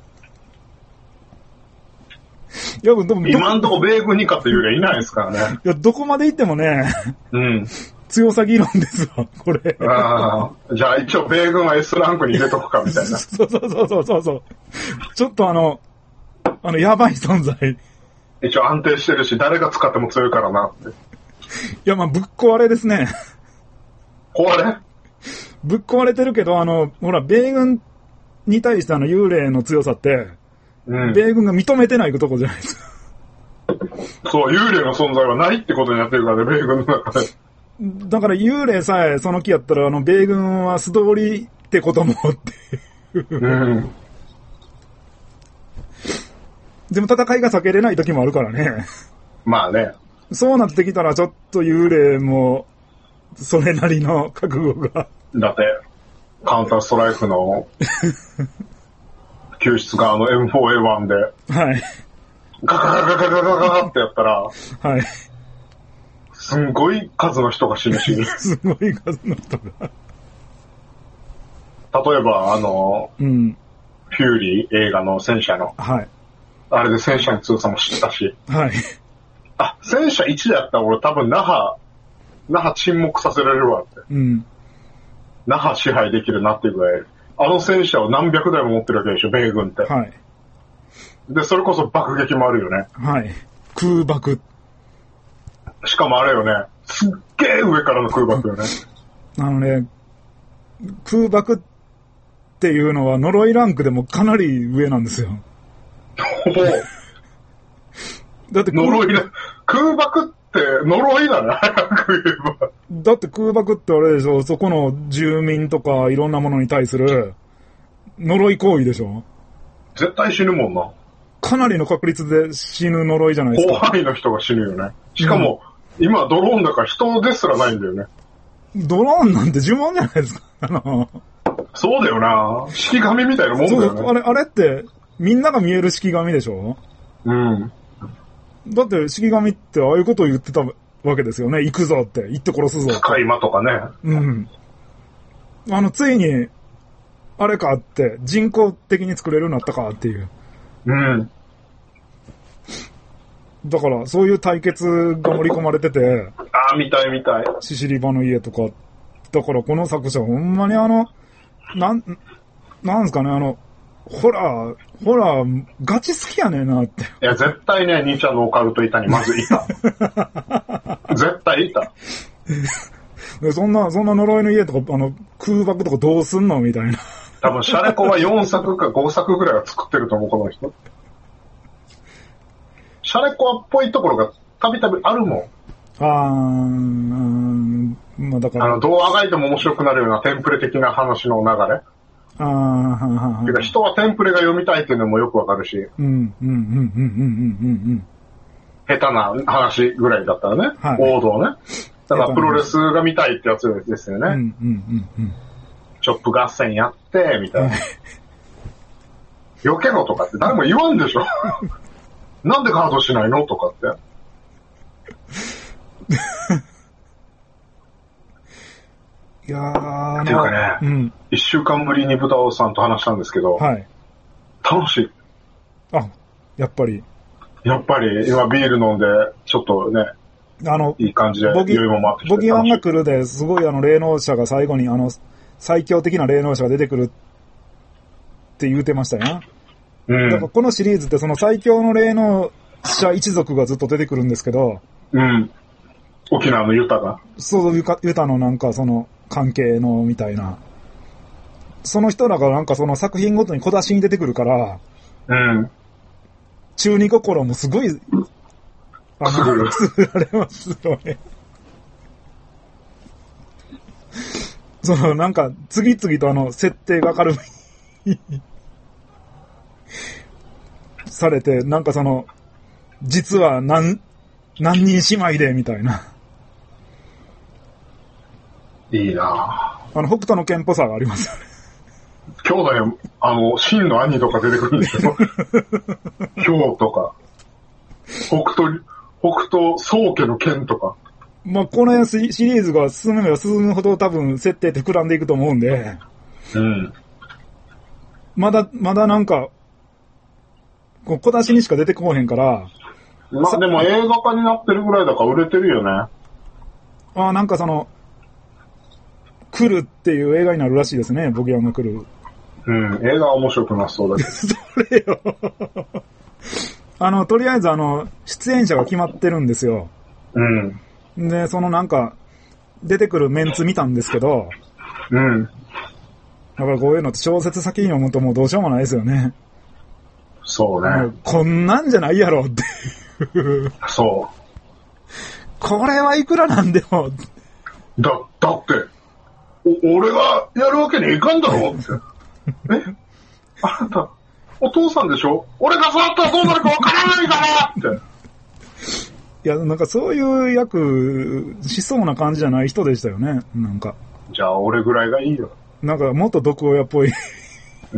いや、でも今んとこ米軍に勝っていうよりはいないですからね。 いや、どこまで行ってもね、 うん。 強さ議論ですわ、これ。 ああ。じゃあ一応米軍は S ランクに入れとくか、みたいな。 そうそうそうそうそう。ちょっとあの、あの、やばい存在。 一応安定してるし、誰が使っても強いからなって。いや、まあ、ぶっ壊れですね。 壊れ？ ぶっ壊れてるけど、あの、ほら、米軍に対してあの、幽霊の強さって、うん、米軍が認めてないとこじゃないですか。 そう、幽霊の存在はないってことになってるからね、米軍の中で。 だから幽霊さえその気やったら、あの、米軍は素通りってこともっていう。うん。でも戦いが避けれない時もあるからね。 まあね。 そうなってきたらちょっと幽霊も、それなりの覚悟が。 だって、カウンターストライクの、救出側の エムフォーエーワン で、はい。ガガガガガガガガってやったら、はい。すんごい数の人が死ぬし。 すごい数の人が。 例えば、あの、うん、フューリー映画の戦車の、はい。あれで戦車の強さも知ったし、はい。あ、戦車いちだったら俺多分那覇、那覇沈黙させられるわって。うん。那覇支配できるなっていうぐらい、あの戦車を何百台も持ってるわけでしょ、米軍って。はい。で、それこそ爆撃もあるよね。 はい。空爆。 しかもあれよね、すっげえ上からの空爆よね。 あのね、空爆っていうのは呪いランクでもかなり上なんですよ。ほほだって呪いだ。空爆って呪いだな、早く言えば。 だって空爆ってあれでしょ、そこの住民とかいろんなものに対する呪い行為でしょ。 絶対死ぬもんな。 かなりの確率で死ぬ呪いじゃないですか。 広範囲の人が死ぬよね。しかも、うん、今ドローンだから人ですらないんだよね。 ドローンなんて呪文じゃないですか。あのそうだよな。式紙みたいなもんだよね。 そう、あれ、あれって、みんなが見える式紙でしょ？うん。だって、式紙ってああいうことを言ってたわけですよね。行くぞって、行って殺すぞって。 使い魔とかね。 うん。あの、ついに、あれかって、人工的に作れるようになったかっていう。うん。だから、そういう対決が盛り込まれてて。 ああ、見たい見たい。 シシリバの家とか。だから、この作者、ほんまにあの、なん、なんすかね、あの、ホラー、ホラー、ガチ好きやねんなって。 いや、絶対ね、兄ちゃんのオカルト板にまずいた。絶対いた。 そんな、そんな呪いの家とか、あの、空爆とかどうすんのみたいな。 多分、シャレコはよんさくかごさくぐらいは作ってると思う、この人。シャレコアっぽいところがたびたびあるもん。あー、まあだから。あの、どうあがいても面白くなるようなテンプレ的な話の流れ。あー、ははは。てか人はテンプレが読みたいっていうのもよくわかるし。うん、うん、うん、うん、うん、うん、うん。下手な話ぐらいだったらね。はい、王道ね。だからプロレスが見たいってやつですよね。うん、うん、うん、うん。チョップ合戦やって、みたいな。避けろとかって誰も言わんでしょ。なんでカードしないのとかって。 いやー、 っていうかね、うん、一週間ぶりに豚尾さんと話したんですけど、はい、楽しい。 あ、やっぱり。 やっぱり、今ビール飲んで、ちょっとね、あの、いい感じで、余裕も回ってきて。 ボギワンが来るで、すごいあの、霊能者が最後に、あの、最強的な霊能者が出てくるって言うてましたよ。 うん。 だからこのシリーズってその最強の霊能者一族がずっと出てくるんですけど。 うん。沖縄のユタが。 そうそう、ユタのなんかその関係のみたいな。その人らがなんかその作品ごとに小出しに出てくるから、 うん。 中二心もすごい、 くすぐる。 くすぐられますよね。そのなんか次々とあの設定が明るみされて、なんかその実は何何人姉妹でみたいな。 いいなぁ。あの北斗の拳っぽさがありますよね。 兄弟、あの、真の兄とか出てくるんですよ。ヒョウとか。北斗、北斗宗家の剣とか。 まあ、このシリーズが進めば進むほど多分設定って膨らんでいくと思うんで。 うん。 まだ、まだなんか、こう小出しにしか出てこへんから。 まあでも映画化になってるぐらいだから売れてるよね。 ああ、なんかその、来るっていう映画になるらしいですね、ボギワンが来る。 うん、映画は面白くなそうだけど。 それよ。あの、とりあえずあの、出演者が決まってるんですよ。 うん。 で、そのなんか、出てくるメンツ見たんですけど。 うん。 だからこういうのって小説先に読むともうどうしようもないですよね。 そうね。 こんなんじゃないやろっていう。 そう。 これはいくらなんでも。 だ、だって、お、俺がやるわけにいかんだろって。えあなた、お父さんでしょ？俺が触ったらどうなるかわからないからって。 いや、なんかそういう役しそうな感じじゃない人でしたよね、なんか。 じゃあ俺ぐらいがいいよ。 なんかもっと毒親っぽい。 うん。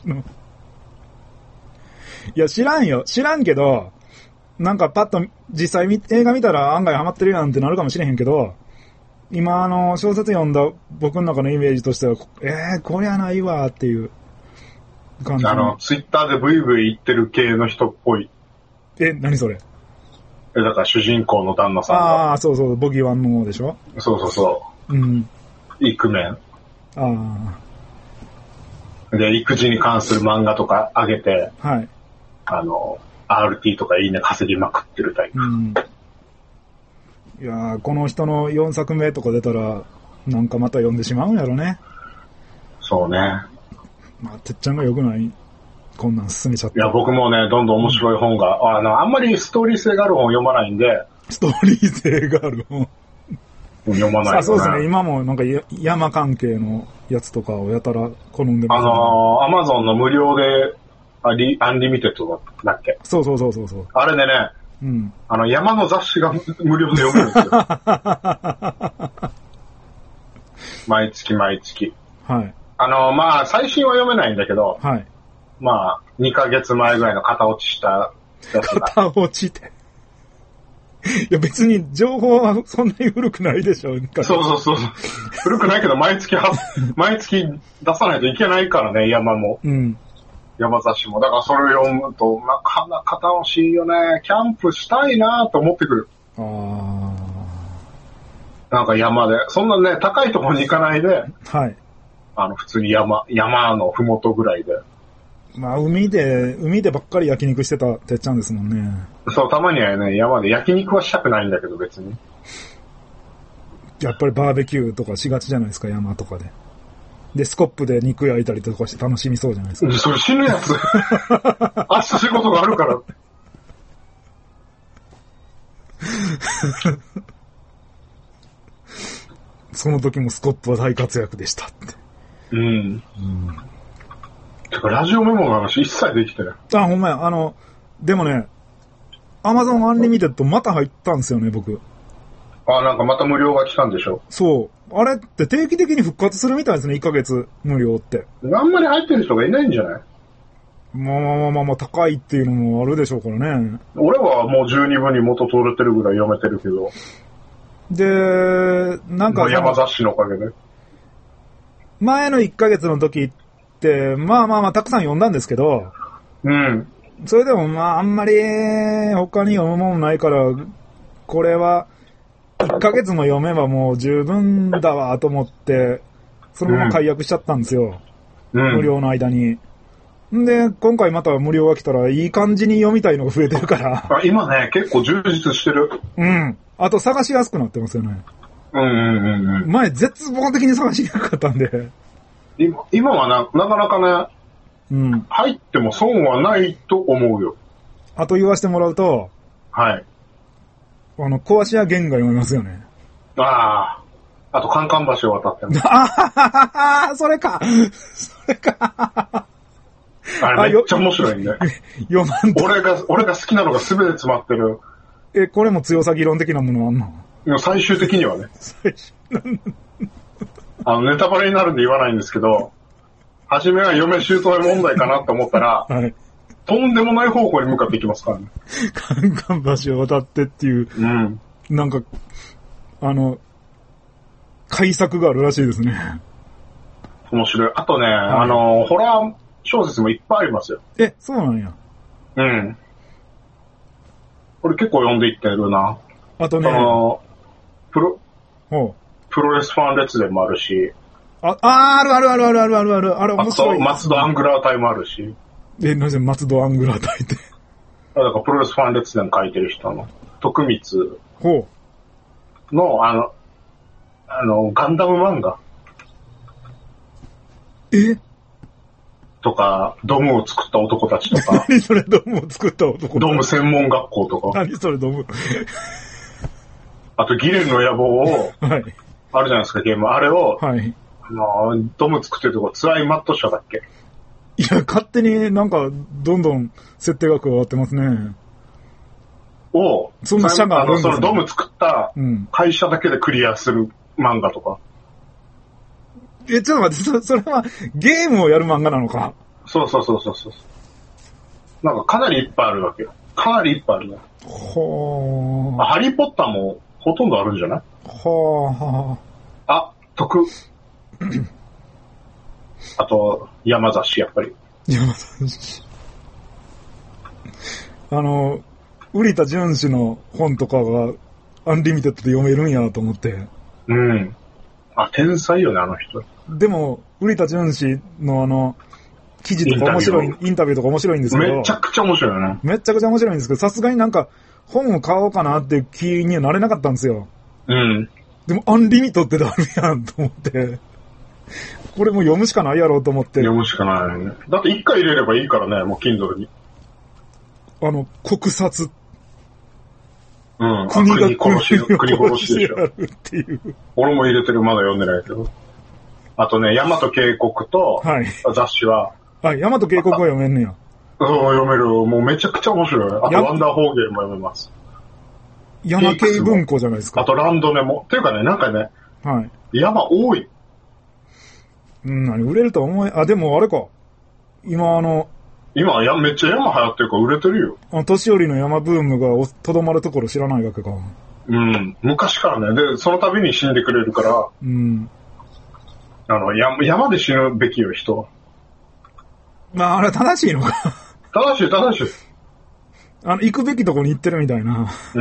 いや、知らんよ。知らんけど、なんかパッと実際映画見たら案外ハマってるやんってなるかもしれへんけど、今あの小説読んだ僕の中のイメージとしては、えー、こりゃないわっていう感じ。 あの、ツイッターでブイブイ言ってる系の人っぽい。 え、何それ？ え、だから主人公の旦那さんが。 ああ、そうそう、ボギワンのでしょ？ そうそうそう。うん。イクメン。 ああ。で、育児に関する漫画とかあげて、 はい。 あの、アールティー とかいいね稼ぎまくってるタイプ。うん。 いやー、この人のよんさくめとか出たら、なんかまた読んでしまうんやろね。 そうね。 まあ、てっちゃんが良くない。こんなん進めちゃって。 いや、僕もね、どんどん面白い本が、うん、あの、あんまりストーリー性がある本読まないんで。 ストーリー性がある本読まないよね。 あ、そうですね。今もなんか山関係のやつとかをやたら好んでます、 ね。あのー、アマゾンの無料で、アリ、アンリミテッドだっけ？ そうそうそうそうそう。 あれでね、うん、あの、山の雑誌が無料で読めるんですよ。毎月毎月。 はい。 あの、まあ、最新は読めないんだけど、 はい。 まあ、にかげつまえぐらいの型落ちしたやつが。 型落ちて。いや、別に情報はそんなに古くないでしょ。 そうそうそう。古くないけど、毎月は、毎月出さないといけないからね、山も。うん。山雑誌も。だからそれを読むと、なかなか楽しいよね。キャンプしたいなと思ってくる。ああ。なんか山で。そんなね、高いところに行かないで。はい。あの、普通に山、山のふもとぐらいで。 まあ、海で、海でばっかり焼肉してたてっちゃんですもんね。 そう、たまにはね、山で焼肉はしたくないんだけど、別に。 やっぱりバーベキューとかしがちじゃないですか、山とかで。で、スコップで肉焼いたりとかして楽しみそうじゃないですか。 それ死ぬやつ。明日仕事があるからって。 その時もスコップは大活躍でしたって。うん。うん。 てか、ラジオメモの話一切できてない。 あ、ほんまや。あの、でもね、アマゾンアンリミテッドまた入ったんですよね、僕。 あ、なんかまた無料が来たんでしょ？ そう。あれって定期的に復活するみたいですね、いっかげつ無料って。 あんまり入ってる人がいないんじゃない？ まあまあまあまあまあ、高いっていうのもあるでしょうからね。 俺はもう十二分に元取れてるぐらい読めてるけど。 で、なんか。 山雑誌のおかげで。 前のいっかげつの時って、まあまあまあ、たくさん読んだんですけど。うん。それでもまあ、あんまり他に読むもんないから、これは、いっかげつも読めばもう十分だわと思って、そのまま解約しちゃったんですよ。 うん、 無料の間に。んで、今回また無料が来たら、いい感じに読みたいのが増えてるから。 あ、今ね、結構充実してる。 うん。あと探しやすくなってますよね。 うんうんうんうん。 前、絶望的に探しにくかったんで。 今今はな、なかなかね、 うん。 入っても損はないと思うよ。 あと言わせてもらうと、 はい。 あの、壊し屋弦が読めますよね。 ああ。あと、カンカン橋を渡ってます。 あははそれか。それか。 あれめっちゃ面白いんで。 読まんと。 俺が、俺が好きなのが全て詰まってる。 え、これも強さ議論的なものあんの？ 最終的にはね。 最終あの、ネタバレになるんで言わないんですけど、初めは嫁姑問題かなって思ったら、はい、とんでもない方向に向かっていきますからね。 カンカン橋を渡ってっていう、 うん、 なんか、あの、改作があるらしいですね。 面白い。あとね、はい、あの、ホラー小説もいっぱいありますよ。 え、そうなんや。 うん。これ結構読んでいってるな。 あとね、 あの、プロ、プロレスファン列伝もあるし。 あ、あ、あるあるあるあるあるあるある。あれ面白い。 松戸アングラー隊もあるし。 え、なぜ松戸アングラー隊って。 だからプロレスファン列伝書いてる人の、徳光の、あの、あの、ガンダム漫画。 えとか、ドームを作った男たちとか。 何それ、ドームを作った男たち。 ドーム専門学校とか。 何それ、ドーム。 あと、ギレンの野望を、はい、あるじゃないですか、ゲーム。あれを、はい、あの、ドーム作ってるとこ、ツアイマット社だっけ？ いや、勝手になんか、どんどん設定が加わってますね。 を、 そんな社があるんですね。 そのドーム作った会社だけでクリアする漫画とか。 うん、え、ちょっと待って、そ、それはゲームをやる漫画なのか？ そうそうそうそうそう。なんかかなりいっぱいあるわけよ。かなりいっぱいあるね。 ほー。 ハリーポッターもほとんどあるんじゃない？ ほー。 あ、徳。あと、山雑誌、やっぱり。 山雑誌。あの、瓜田淳史の本とかがアンリミテッドで読めるんやと思って。 うん。あ、天才よね、あの人。 でも、瓜田淳史のあの、記事とか面白い、インタビューとか面白いんですけど。 めちゃくちゃ面白いよね。 めちゃくちゃ面白いんですけど、さすがになんか、本を買おうかなって気にはなれなかったんですよ。 うん。 でも、アンリミトってあるやんと思って。これもう読むしかないやろうと思って。 読むしかないね。だって一回入れればいいからね、もう Kindle に。 あの、国殺。 うん。 国が国殺し、国殺しでしょ。 っていう。 俺も入れてる、まだ読んでないけど。あとね、大和渓谷と、はい、雑誌は。 はい、大和渓谷は読めんねや。 そう、読める。もうめちゃくちゃ面白い。あと、ワンダーホーゲーも読めます。 山系文庫じゃないですか。 あと、ランドネも。っていうかね、なんかね、 はい。 山多い。 うん、何売れると思え、あ、でもあれか。今あの、 今や、めっちゃ山流行ってるから売れてるよ。 あの、年寄りの山ブームがとどまるところ知らないわけか。 うん。昔からね。で、その度に死んでくれるから。 うん。 あの、山、山で死ぬべきよ、人は。 まあ、あれは正しいのか。 正しい、正しい。 あの、行くべきとこに行ってるみたいな。 うん。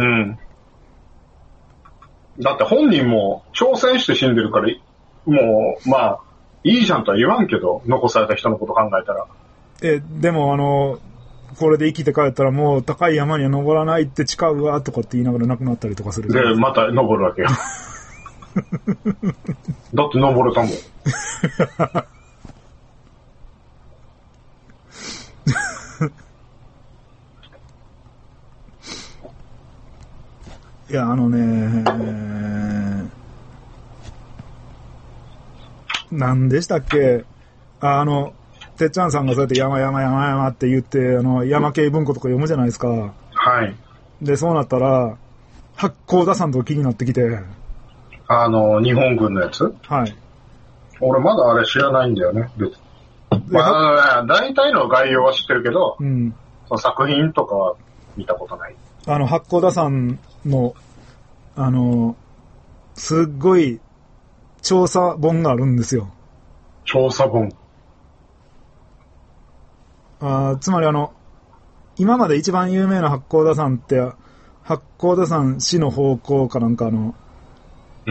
だって本人も挑戦して死んでるから、もう、まあ、いいじゃんとは言わんけど、残された人のこと考えたら。 え、でもあの、これで生きて帰ったらもう高い山には登らないって誓うわとかって言いながら亡くなったりとかする。 で、また登るわけよ。だって登れたもん。 いや、あのね、何でしたっけ、あの、てっちゃんさんがそうやって山山山山って言って、あの、山系文庫とか読むじゃないですか。 はい。 で、そうなったら、八甲田山とか気になってきて。 あの、日本軍のやつ？ はい。 俺まだあれ知らないんだよね、別に。まあ、大体の概要は知ってるけど、うん、その作品とかは見たことない。 あの、八甲田山の、あの、すっごい調査本があるんですよ。 調査本。 あ、つまりあの、今まで一番有名な八甲田山って、八甲田山死の方向かなんかの、 うん。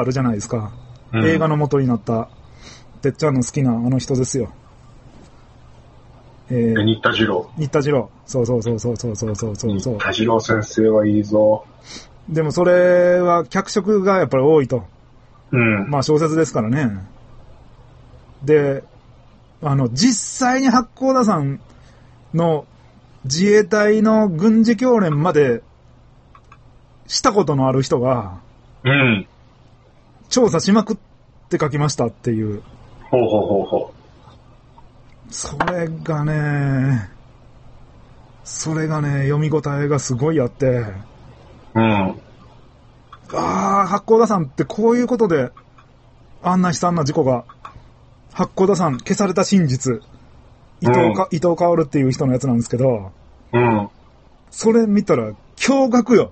小説があるじゃないですか。うん、映画の元になった。 てっちゃんの好きなあの人ですよ。 えー、新田次郎。 新田次郎。そうそうそうそうそうそうそうそう。 新田次郎先生はいいぞ。 でもそれは脚色がやっぱり多いと。 うん。 まあ小説ですからね。で、あの、実際に八甲田山の自衛隊の軍事教練までしたことのある人が、 うん。 調査しまくって書きましたっていう。 ほうほうほうほう。それがね、それがね、読み応えがすごいあって、 うん。ああ、八甲田山ってこういうことで、あんな悲惨な事故が、八甲田山消された真実、伊藤か、うん、伊藤薫っていう人のやつなんですけど、 うん。 それ見たら、驚愕よ。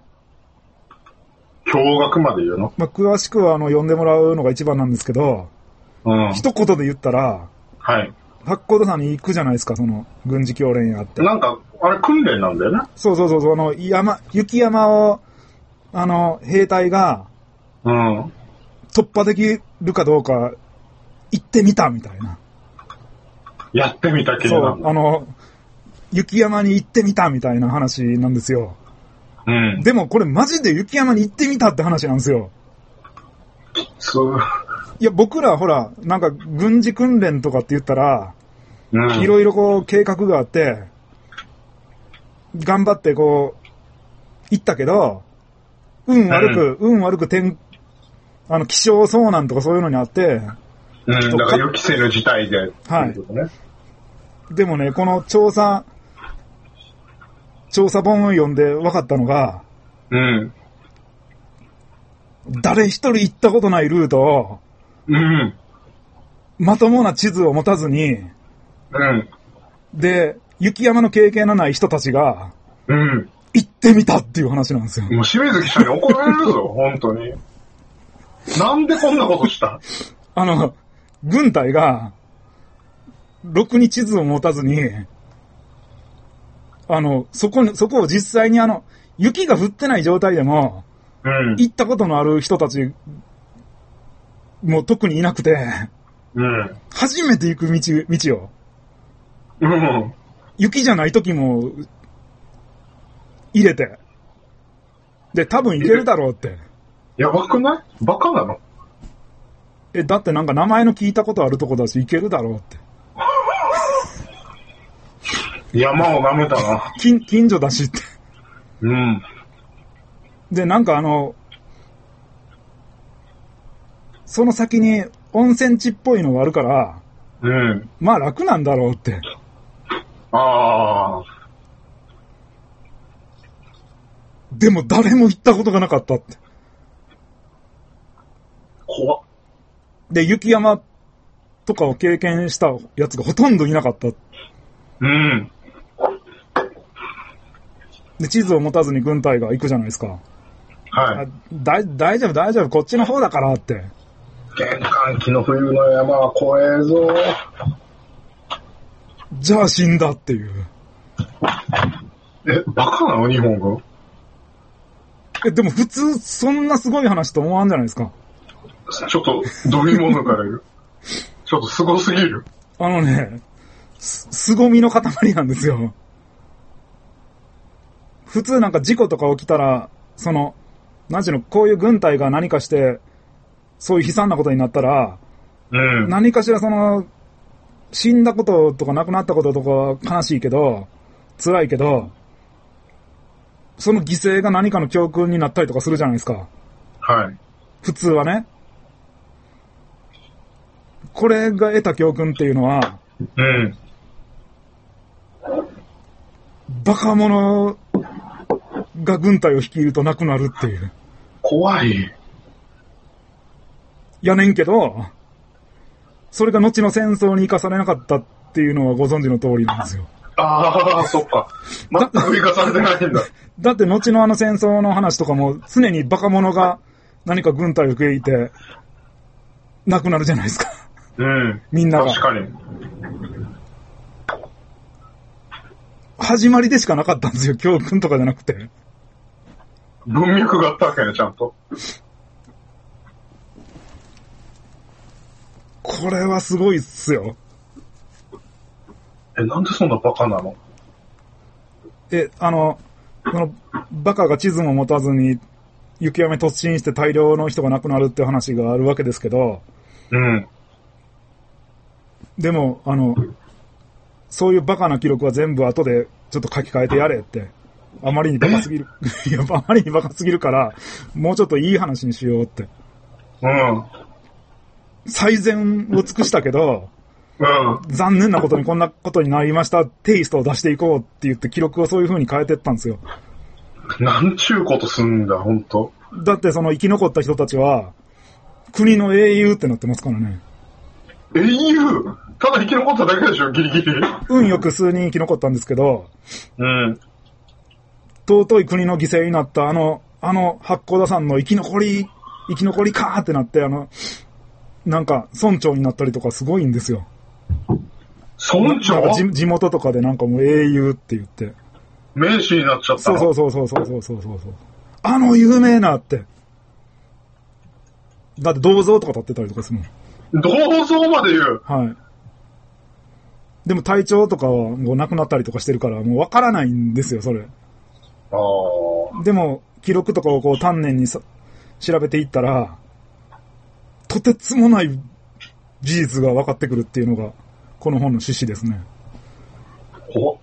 驚愕まで言うの？ まあ、詳しくはあの読んでもらうのが一番なんですけど、うん、一言で言ったら、 はい。 八甲田山に行くじゃないですか、その軍事教練やって。 なんか、あれ訓練なんだよね。 そうそうそう、その山、雪山を、あの、兵隊が、 うん。 突破できるかどうか、行ってみたみたいな。 やってみた系なんだ。 そう、あの、雪山に行ってみたみたいな話なんですよ。 うん。 でもこれマジで雪山に行ってみたって話なんですよ。 そう。 いや、僕らほら、なんか軍事訓練とかって言ったら、 うん、 いろいろこう計画があって、頑張ってこう、行ったけど、運悪く、うん、運悪く天、あの、気象遭難とかそういうのにあって、 うん、だから予期せぬ事態で、 はい。でもね、この調査、調査本を読んで分かったのが、 うん。 誰一人行ったことないルートを、 うん。 まともな地図を持たずに、 うん。 で、雪山の経験のない人たちが、 うん。 行ってみたっていう話なんですよ。 もう清水記者に怒られるぞ、本当に。なんでこんなことしたあの、軍隊が、ろくに地図を持たずに、あの、そこに、そこを実際にあの、雪が降ってない状態でも、 うん、 行ったことのある人たち、もう特にいなくて、 うん、 初めて行く道、道よ。 うん、 雪じゃない時も、入れて。で、多分行けるだろうって。 やばくない？バカなの？ え、だってなんか名前の聞いたことあるとこだし、行けるだろうって。 山を舐めたな。 近、近所だしって。 うん。 で、なんかあの、その先に温泉地っぽいのがあるから、 うん。 まあ楽なんだろうって。 ああ。 でも誰も行ったことがなかったって。 怖っ。 で、雪山とかを経験したやつがほとんどいなかった。 うん。 で、地図を持たずに軍隊が行くじゃないですか。 はい。 だ、大丈夫大丈夫、こっちの方だからって。 玄関期の冬の山は怖えぞ。 じゃあ死んだっていう。 え、バカなの日本軍？ え、でも普通そんなすごい話と思わんじゃないですか。 ちょっと、どぎも抜かれる。ちょっとすごすぎる。 あのね、す、凄みの塊なんですよ。普通なんか事故とか起きたら、その、なんちゅうの、こういう軍隊が何かして、そういう悲惨なことになったら、 うん、 何かしらその、死んだこととか亡くなったこととかは悲しいけど、辛いけど、その犠牲が何かの教訓になったりとかするじゃないですか。 はい。 普通はね。これが得た教訓っていうのは、 うん。 バカ者が軍隊を率いるとなくなるっていう。 怖い。 やねんけど、それが後の戦争に生かされなかったっていうのはご存知の通りなんですよ。 ああ、そっか。全く生かされてないんだ。 だって後のあの戦争の話とかも常にバカ者が何か軍隊を受け入れて亡くなるじゃないですか。 うん。 みんなが。 確かに。 始まりでしかなかったんですよ。教訓とかじゃなくて。 文脈があったわけね、ちゃんと。 これはすごいっすよ。 え、なんでそんなバカなの？ え、あの、その、バカが地図も持たずに、雪山に突進して大量の人が亡くなるっていう話があるわけですけど、 うん。 でも、あの、そういうバカな記録は全部後でちょっと書き換えてやれって。あまりにバカすぎる。いや、あまりにバカすぎるから、もうちょっといい話にしようって。 うん。 最善を尽くしたけど、 うん。 残念なことにこんなことになりました。テイストを出していこうって言って記録をそういう風に変えていったんですよ。 なんちゅうことすんだ、ほんと。 だってその生き残った人たちは、国の英雄ってなってますからね。 英雄？ただ生き残っただけでしょ、ギリギリ。 運よく数人生き残ったんですけど、 うん。 尊い国の犠牲になったあの、あの八甲田山の生き残り、生き残りかーってなって、あの、なんか村長になったりとかすごいんですよ。 村長？ なんか地元とかでなんかもう英雄って言って。 名士になっちゃったの？ そうそうそうそうそうそうそうそう。あの有名なって。だって銅像とか立ってたりとかするもん。銅像まで言う？ はい。でも体調とかはもう亡くなったりとかしてるからもうわからないんですよ、それ。 ああ。 でも記録とかをこう丹念にさ調べていったら、とてつもない事実が分かってくるっていうのがこの本の趣旨ですね。 お？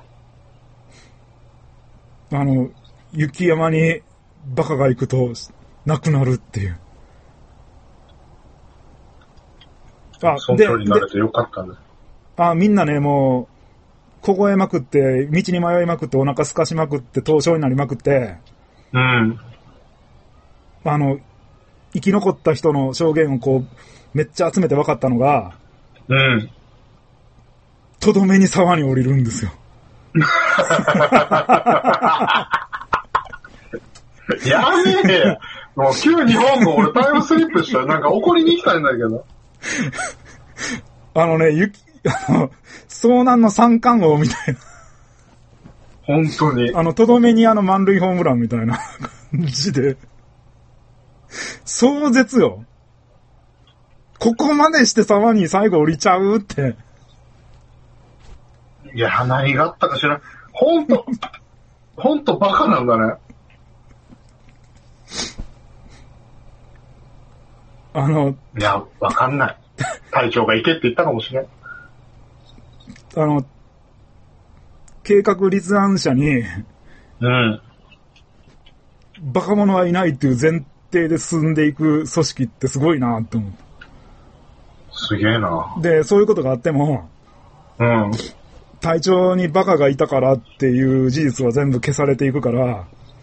あの、雪山にバカが行くと亡くなるっていう。 あ、村長になれてよかったね。 あ、みんなね、もう、凍えまくって、道に迷いまくって、お腹すかしまくって、凍傷になりまくって、 うん。 あの、生き残った人の証言をこう、めっちゃ集めて分かったのが、 うん。 とどめに沢に降りるんですよ。 やめえよ。もう旧日本語俺タイムスリップしたらなんか怒りに行きたいんだけど。 あのね、雪、あの、遭難の三冠王みたいな。 本当に。 あの、とどめにあの満塁ホームランみたいな感じで。壮絶よ。ここまでして沢に最後降りちゃうって。 いや、何があったかしら。ほんと、ほんとバカなんだね。 あの、 いや、わかんない。隊長が行けって言ったかもしれん。 あの、計画立案者に、 うん。 バカ者はいないっていう前提で進んでいく組織ってすごいなって思う。 すげえな。 で、そういうことがあっても、 うん。 隊長にバカがいたからっていう事実は全部消されていくから、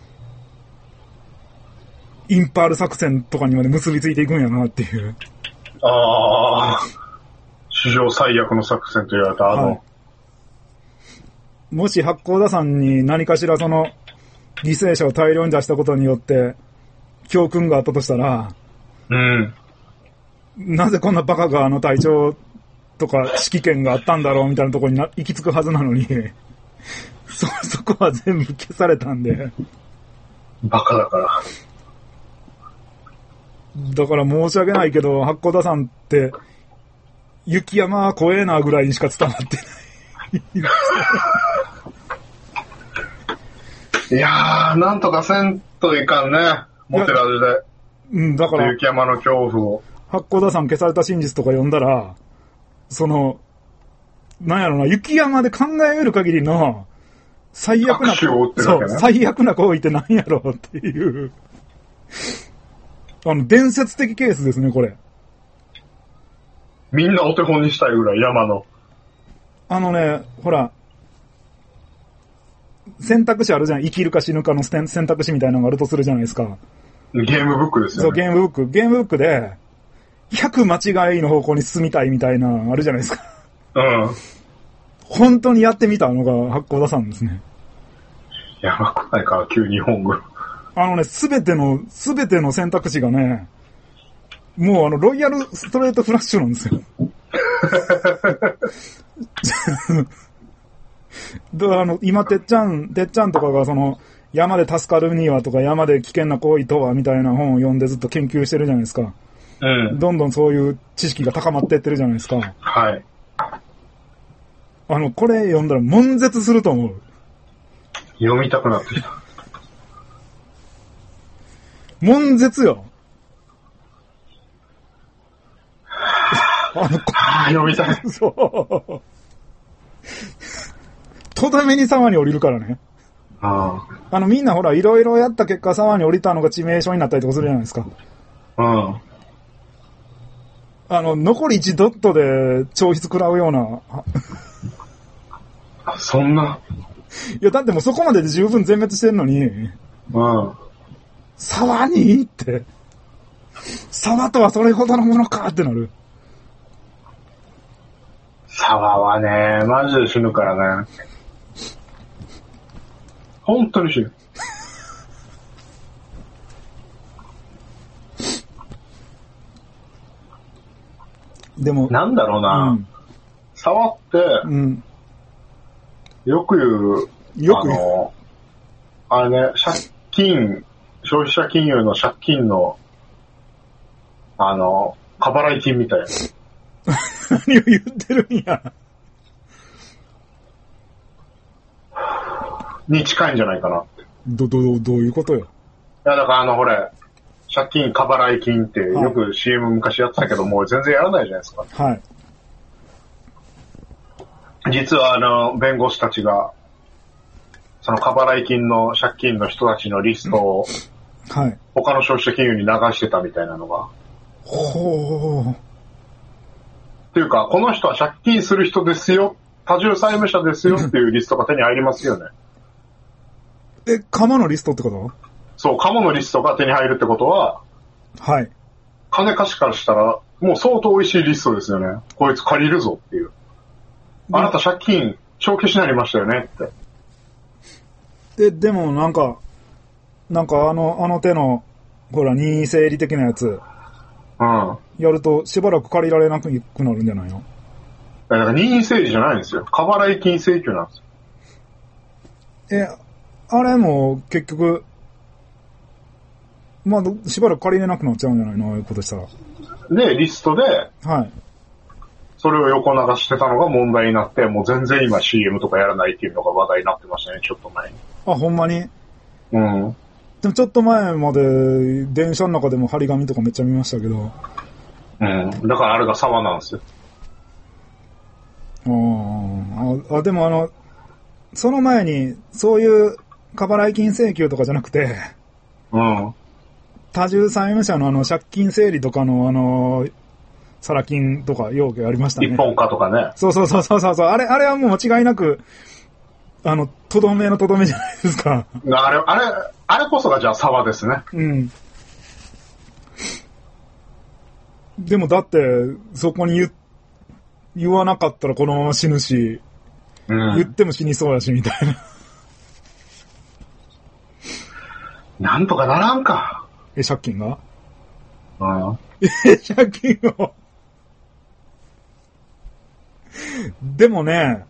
インパール作戦とかにまで結びついていくんやなっていう。 ああ。史上最悪の作戦と言われたあの。はい、 もし八甲田山に何かしらその犠牲者を大量に出したことによって教訓があったとしたら、 うん。 なぜこんなバカがあの隊長とか指揮権があったんだろうみたいなところにな行き着くはずなのに、そ、そこは全部消されたんで。 バカだから。 だから申し訳ないけど、八甲田山って、雪山は怖えなぐらいにしか伝わってない。 いやー、なんとかせんといかんね。モテラジで。 うん、だから。 雪山の恐怖を。 八甲田山消された真実とか読んだら、その、なんやろな、雪山で考え得る限りの、最悪な、 ね、そう、 最悪な行為って何やろうっていう。あの、伝説的ケースですね、これ。 みんなお手本にしたいぐらい、山の。 あのね、ほら、選択肢あるじゃん。生きるか死ぬかの選択肢みたいなのがあるとするじゃないですか。 ゲームブックですよね。 そう、ゲームブック。ゲームブックで、ひゃく間違いの方向に進みたいみたいな、あるじゃないですか。 うん。 本当にやってみたのが八甲田山ですね。 やばくないか、旧日本語。 あのね、すべての、すべての選択肢がね、もうあの、ロイヤルストレートフラッシュなんですよ。だからあの、今、てっちゃん、てっちゃんとかがその、山で助かるにはとか、山で危険な行為とはみたいな本を読んでずっと研究してるじゃないですか。 ううん、どんどんそういう知識が高まっていってるじゃないですか。 はい。 あの、これ読んだら悶絶すると思う。 読みたくなってきた。 悶絶よ。 あの、あ読みたい。 そう。とどめに沢に降りるからね。 ああの、みんなほら、いろいろやった結果、沢に降りたのが致命傷になったりとかするじゃないですか。 うん。 あの、残りいちドットで調筆食らうような。 そんな。 いや、だってもうそこまでで十分全滅してんのに。 うん。 沢にって。沢とはそれほどのものかってなる。 沢はね、マジで死ぬからね。本当に死ぬ。 でも。 なんだろうな。うん、沢って、うん、よく言う、よく言う。あの、あれね、借金、消費者金融の借金の、あの、過払い金みたいな。 何を言ってるんや。 に近いんじゃないかなって。 ど、ど、どういうことよ。いや、だからあの、ほれ、借金過払い金ってよく シーエム 昔やってたけど、もう全然やらないじゃないですか。 はい。 実はあの、弁護士たちが、その過払い金の借金の人たちのリストを、はい。他の消費者金融に流してたみたいなのが。 ほー。 っていうか、この人は借金する人ですよ、多重債務者ですよっていうリストが手に入りますよね。 え、カモのリストってこと？ そう、カモのリストが手に入るってことは、 はい。 金貸しからしたら、もう相当美味しいリストですよね。こいつ借りるぞっていう。あなた借金、帳消しになりましたよねって。 で、でもなんか、なんかあの、あの手の、ほら、任意整理的なやつ。 うん。 やると、しばらく借りられなくなるんじゃないの？ だから任意整理じゃないんですよ。過払い金請求なんですよ。え、あれも結局、まあ、しばらく借りれなくなっちゃうんじゃないの？ああいうことしたら。 で、リストで、 はい。 それを横流してたのが問題になって、もう全然今 シーエム とかやらないっていうのが話題になってましたね、ちょっと前に。 あ、ほんまに？ うん。 でもちょっと前まで、電車の中でも張り紙とかめっちゃ見ましたけど。 うん。だからあれが沢なんですよ。 ああ、でもあの、その前に、そういう過払い金請求とかじゃなくて、 うん。 多重債務者のあの、借金整理とかのあの、サラ金とか要件ありましたね。 一本化とかね。 そうそうそうそうそう。あれ、あれはもう間違いなく、あの、とどめのとどめじゃないですか。 あれ、あれ、あれこそがじゃあ沢ですね。 うん。でもだって、そこに言、言わなかったらこのまま死ぬし、うん、言っても死にそうやし、みたいな。なんとかならんか。 え、借金が？ うん。 え、借金を。でもね、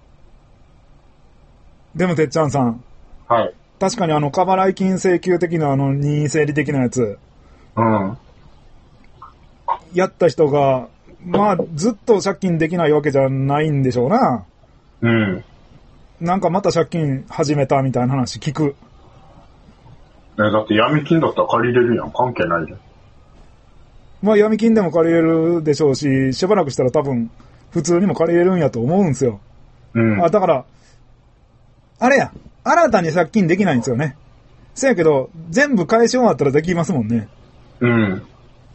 でもてっちゃんさん。 はい。 確かにあの、過払い金請求的なあの、任意整理的なやつ。 うん。 やった人が、まあ、ずっと借金できないわけじゃないんでしょうな。 うん。 なんかまた借金始めたみたいな話聞く。 え、だって闇金だったら借りれるやん。関係ないじゃん。 まあ闇金でも借りれるでしょうし、しばらくしたら多分、普通にも借りれるんやと思うんですよ。 うん。 あ、だから、あれや、新たに借金できないんですよね。せやけど、全部返し終わったらできますもんね。 うん。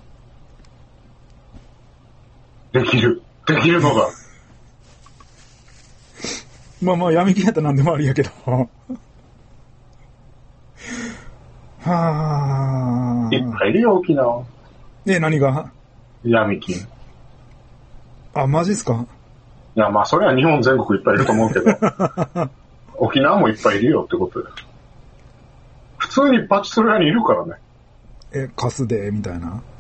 できる。できるのだ。 まあまあ闇金やったら何でもありやけど。はぁ。 いっぱいいるよ、沖縄。 え、何が？ 闇金。 あ、マジっすか？ いや、まあそれは日本全国いっぱいいると思うけど。沖縄もいっぱいいるよってことで。普通にパチスロ屋にいるからね。 え、カスで、みたいな。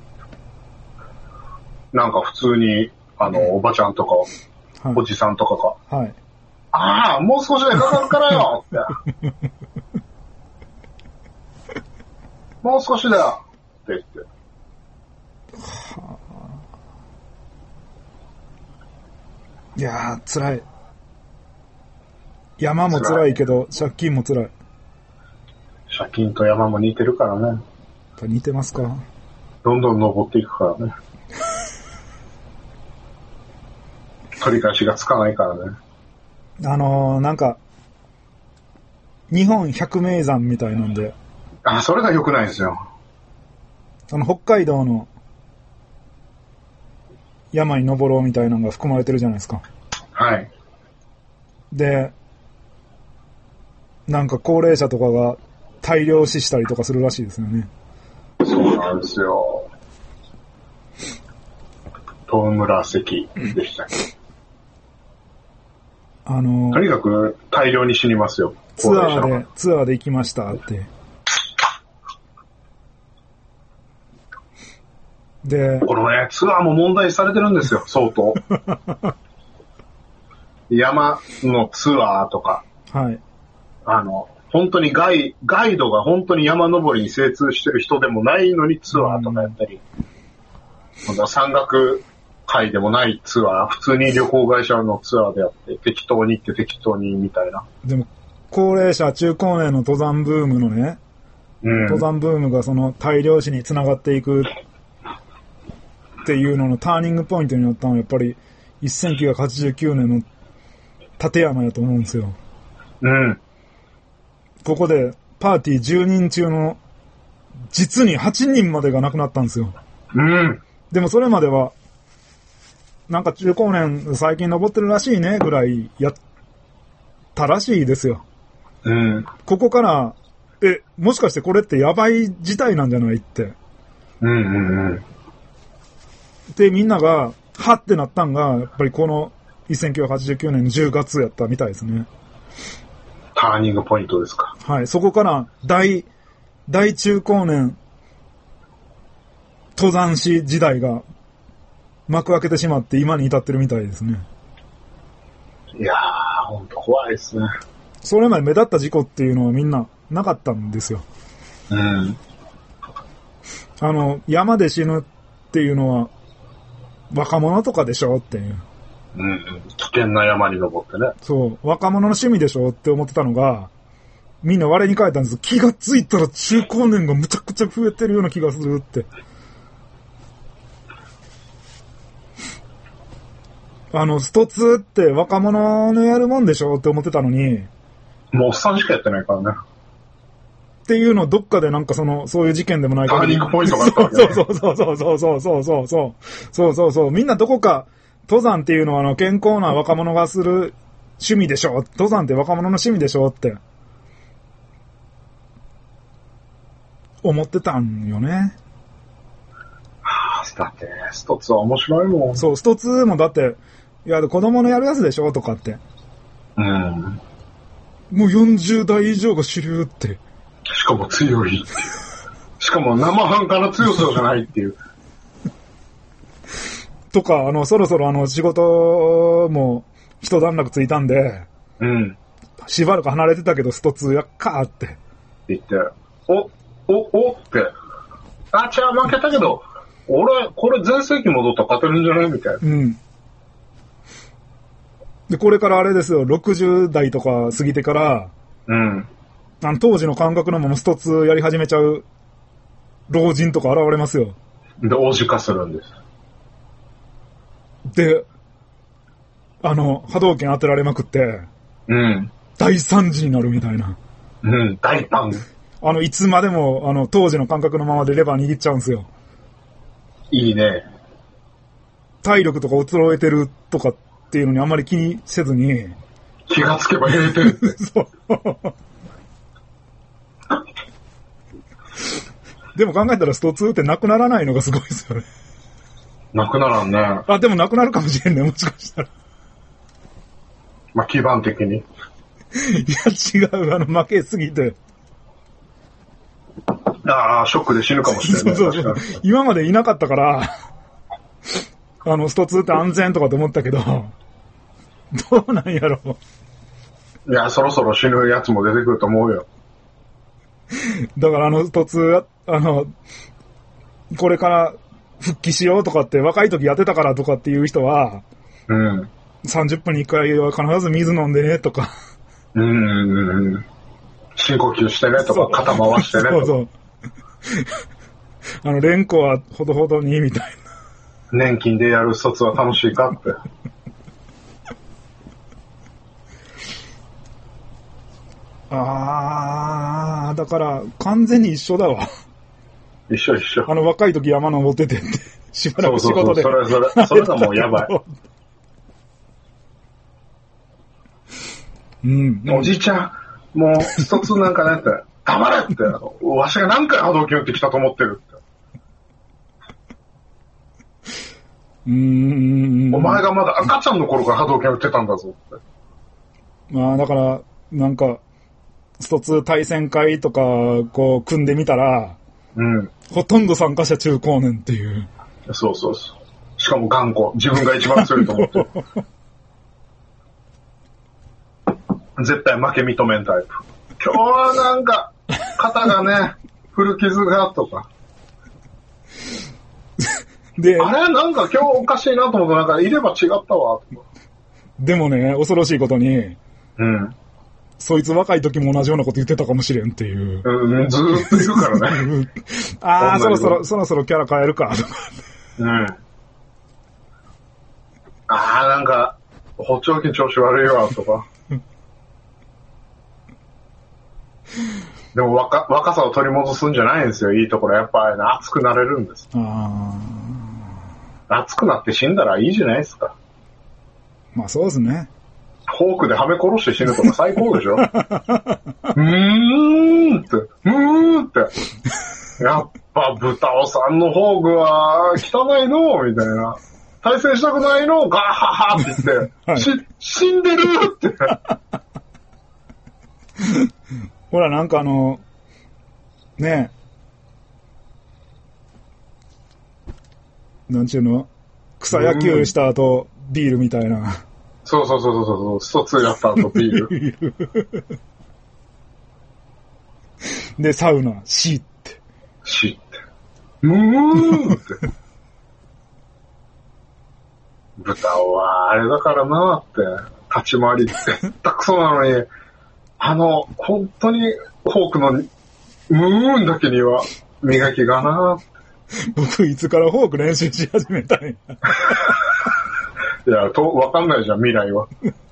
なんか普通に、あの、おばちゃんとか、はい、おじさんとかが。 はい。 ああ、もう少しでかかるからよって。もう少しだよって言って。 はあ、いやー、辛い。山も辛いけど、借金も辛い。 借金と山も似てるからね。 似てますか？ どんどん登っていくからね。取り返しがつかないからね。 あのー、なんか、日本百名山みたいなんで。 あ、それが良くないんですよ。 あの、北海道の山に登ろうみたいなのが含まれてるじゃないですか。 はい。 で、なんか高齢者とかが大量死したりとかするらしいですよね。 そうなんですよ。東村関でしたっけ。 あのー、 とにかく大量に死にますよ。 ツアーで、ツアーで行きましたって。で、 このね、ツアーも問題されてるんですよ、相当。山のツアーとか。 はい。 あの、本当にガイ、ガイドが本当に山登りに精通してる人でもないのにツアーとかやったり、うん、山岳会でもないツアー、普通に旅行会社のツアーでやって適当に行って適当にみたいな。 でも、高齢者、中高年の登山ブームのね、うん、登山ブームがその大量死につながっていくっていうののターニングポイントになったのはやっぱりせんきゅうひゃくはちじゅうきゅうねんの立山やと思うんですよ。 うん。 ここでパーティーじゅうにん中の実にはちにんまでが亡くなったんですよ。 うん。 でもそれまではなんか中高年最近登ってるらしいねぐらいやったらしいですよ。 うん。 ここからえもしかしてこれってやばい事態なんじゃないって。 うんうんうん。 でみんながはってなったんがやっぱりこのせんきゅうひゃくはちじゅうきゅうねんのじゅうがつやったみたいですね。 ターニングポイントですか。 はい。そこから大、大中高年登山史時代が幕開けてしまって今に至ってるみたいですね。 いやー、ほんと怖いですね。 それまで目立った事故っていうのはみんななかったんですよ。 うん。 あの、山で死ぬっていうのは若者とかでしょっていう。 うんうん、危険な山に登ってね。 そう。若者の趣味でしょって思ってたのが、みんな我に返ったんです。気がついたら中高年がむちゃくちゃ増えてるような気がするって。あの、ストツーって若者のやるもんでしょって思ってたのに。 もうおっさんしかやってないからね。 っていうのをどっかでなんかその、そういう事件でもないから。 ターニングポイントがあったわけね。 そうそうそうそうそうそうそうそうそう。そうそうそう。みんなどこか、登山っていうのはあの健康な若者がする趣味でしょ。登山って若者の趣味でしょって思ってたんよね。 はあ、だってストツは面白いもん。 そう、ストツもだっていや子供のやるやつでしょとかって。 うん。 もうよんじゅうだい以上が主流って。 しかも強い。しかも生半可な強さじゃないっていう。 とか、あの、そろそろあの、仕事も一段落ついたんで、 うん。 しばらく離れてたけど、ストツーやっかーって。 言って、お、お、おって、あ、じゃあ負けたけど、俺、これ全盛期戻ったら勝てるんじゃないみたいな。 うん。で、これからあれですよ、ろくじゅうだいとか過ぎてから、 うん。 あの、当時の感覚のままストツーやり始めちゃう老人とか現れますよ。 で、王子化するんです。 で、あの、波動拳当てられまくって、 うん。 大惨事になるみたいな。 うん、大パン。 あの、いつまでも、あの、当時の感覚のままでレバー握っちゃうんですよ。 いいね。 体力とか衰えてるとかっていうのにあんまり気にせずに。 気がつけば減れてるって。そう。 でも考えたらストツーってなくならないのがすごいですよね。 なくならんね。 あ、でもなくなるかもしれんね、もしかしたら。 まあ、基盤的に。 いや、違う、あの、負けすぎて。 ああ、ショックで死ぬかもしれない。 そうそうそう。今までいなかったから、あの、ストツーって安全とかと思ったけど、どうなんやろう。いや、そろそろ死ぬやつも出てくると思うよ。 だからあの、ストツー、あの、これから復帰しようとかって若い時やってたからとかっていう人は、 うん。 さんじゅっぷんにいっかいは必ず水飲んでねとか。 うん。深呼吸してねとか、肩回してねとか。そうそう。 あの、連呼はほどほどにみたいな。年金でやる卒は楽しいかって。 あー、だから完全に一緒だわ。 一緒一緒。 あの若い時山登っててって、しばらく仕事で。 そうそうそう、それそれ、それがもうやばい。うん、おじいちゃん、もう一つなんかねって、黙れって、わしが何回波動拳打ってきたと思ってるって。 うーん。 お前がまだ赤ちゃんの頃から波動拳打ってたんだぞって。 まあだから、なんか、一つ対戦会とか、こう、組んでみたら、 うん。 ほとんど参加者中高年っていう。 そうそうそう。しかも頑固。自分が一番強いと思ってる。絶対負け認めんタイプ。今日はなんか、肩がね、古傷がとか。で、あれなんか今日おかしいなと思って、なんかいれば違ったわ。 でもね、恐ろしいことに、 うん。 そいつ若い時も同じようなこと言ってたかもしれんっていう。 うん、ずーっといるからね。 ああ、そろそろ、そろそろキャラ変えるか、とか。 うん。ああ、なんか、補聴器調子悪いわ、とか。でも若、若さを取り戻すんじゃないんですよ、いいところ。やっぱ、ね、熱くなれるんです。 ああ。熱くなって死んだらいいじゃないですか。 まあそうですね。 フォークではめ殺して死ぬとか最高でしょ。うーんって、うーんって。やっぱ豚尾さんのフォークは汚いのみたいな。対戦したくないのガーハハって言って、はい、し、死んでるって。 ほら、なんかあの、ねえ、なんちゅうの草野球した後、ビールみたいな。 そうそうそうそう、ストツーやった後ビール。 で、サウナ、シーって。 シーって。うーんって。豚は、あれだからなって、立ち回りってたくそなのに、あの、本当に、フォークの、ムーンだけには、磨きがなって。 僕、いつからフォーク練習し始めたんや。 いや、と、わかんないじゃん、未来は。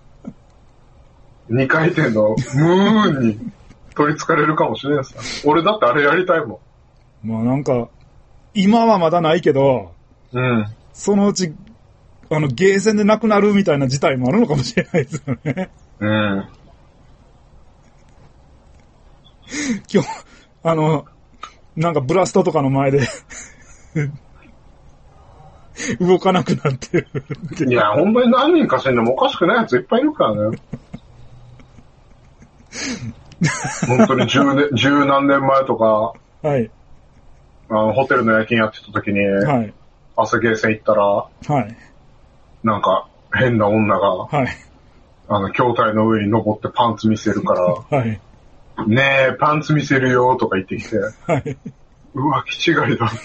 二回転のムーンに取り憑かれるかもしれないさ。俺だってあれやりたいもん。まあなんか、今はまだないけど、 うん。 そのうち、あの、ゲーセンでなくなるみたいな事態もあるのかもしれないですよね。 うん。 今日、あの、なんかブラストとかの前で、動かなくなってるって。 いや、本当に何人か死んでもおかしくないやついっぱいいるからね。本当に十年、十何年前とか、 はい。 あの、ホテルの夜勤やってた時に、はい。朝ゲーセン行ったら、はい。なんか、変な女が、はい。あの、筐体の上に登ってパンツ見せるから、はい。ねえ、パンツ見せるよとか言ってきて、はい。うわ、気違いだって。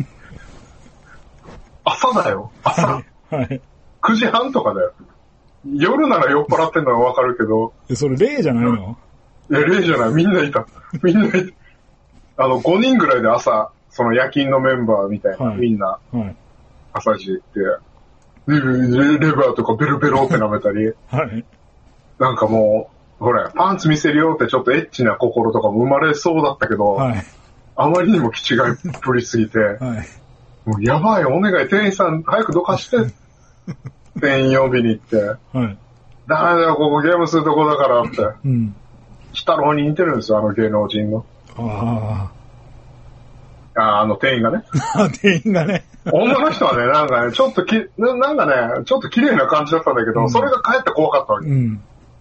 朝だよ、朝。はい。はい、くじはんとかだよ。夜なら酔っ払ってんのはわかるけど。 それ例じゃないの？ いや、例じゃない。みんないた。みんないた。あの、ごにんぐらいで朝、その夜勤のメンバーみたいな、はい、みんな、はい、朝時行って、レバーとかベロベロって舐めたり、はい、なんかもう、ほら、パンツ見せるよってちょっとエッチな心とかも生まれそうだったけど、はい、あまりにも気違いっぷりすぎて、はい、もうやばい、お願い、店員さん早くどかして、店員呼びに行って、はい、ダメだよ、ここゲームするとこだからって、うん、鬼太郎に似てるんですよ、あの芸能人の。ああ。あの店員がね。 店員がね。 女の人はね、なんかね、ちょっとき、なんかね、ちょっと綺麗な感じだったんだけど、うん、それがかえって怖かったわけ。うん、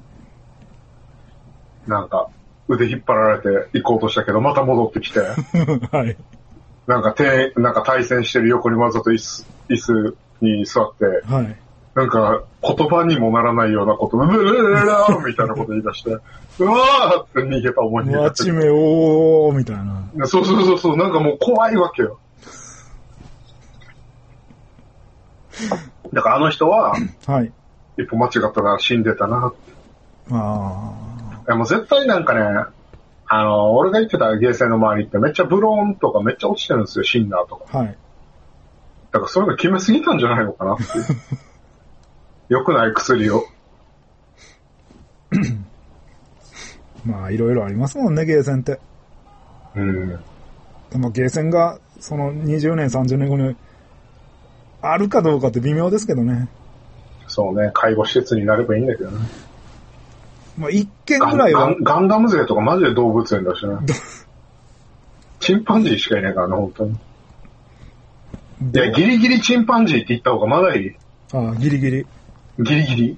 なんか、腕引っ張られて行こうとしたけど、また戻ってきて。はい。なんか、て、なんか対戦してる横にわざと椅子、椅子に座って、はい。なんか、言葉にもならないようなこと、うるるるるみたいなこと言い出して、うわーって逃げた思いに。 わちめおーみたいな。 そうそうそうそう、なんかもう怖いわけよ。 だからあの人は、 はい。 一歩間違ったら死んでたなって。ああ。いやもう絶対なんかね、あの、俺が言ってたゲーセンの周りってめっちゃブローンとかめっちゃ落ちてるんですよ、シンナーとか。はい。だからそういうの決めすぎたんじゃないのかなっていう。良くない薬を。 まあ、いろいろありますもんね、ゲーセンって。うん。でもゲーセンが、そのにじゅうねん、さんじゅうねんごに、あるかどうかって微妙ですけどね。 そうね、介護施設になればいいんだけどね。 まあ、一軒ぐらいはガン。ガンダム勢とかマジで動物園だしね。チンパンジーしかいないからね、本当に。いや、ギリギリチンパンジーって言った方がまだいい。 ああ、ギリギリ。 ギリギリ。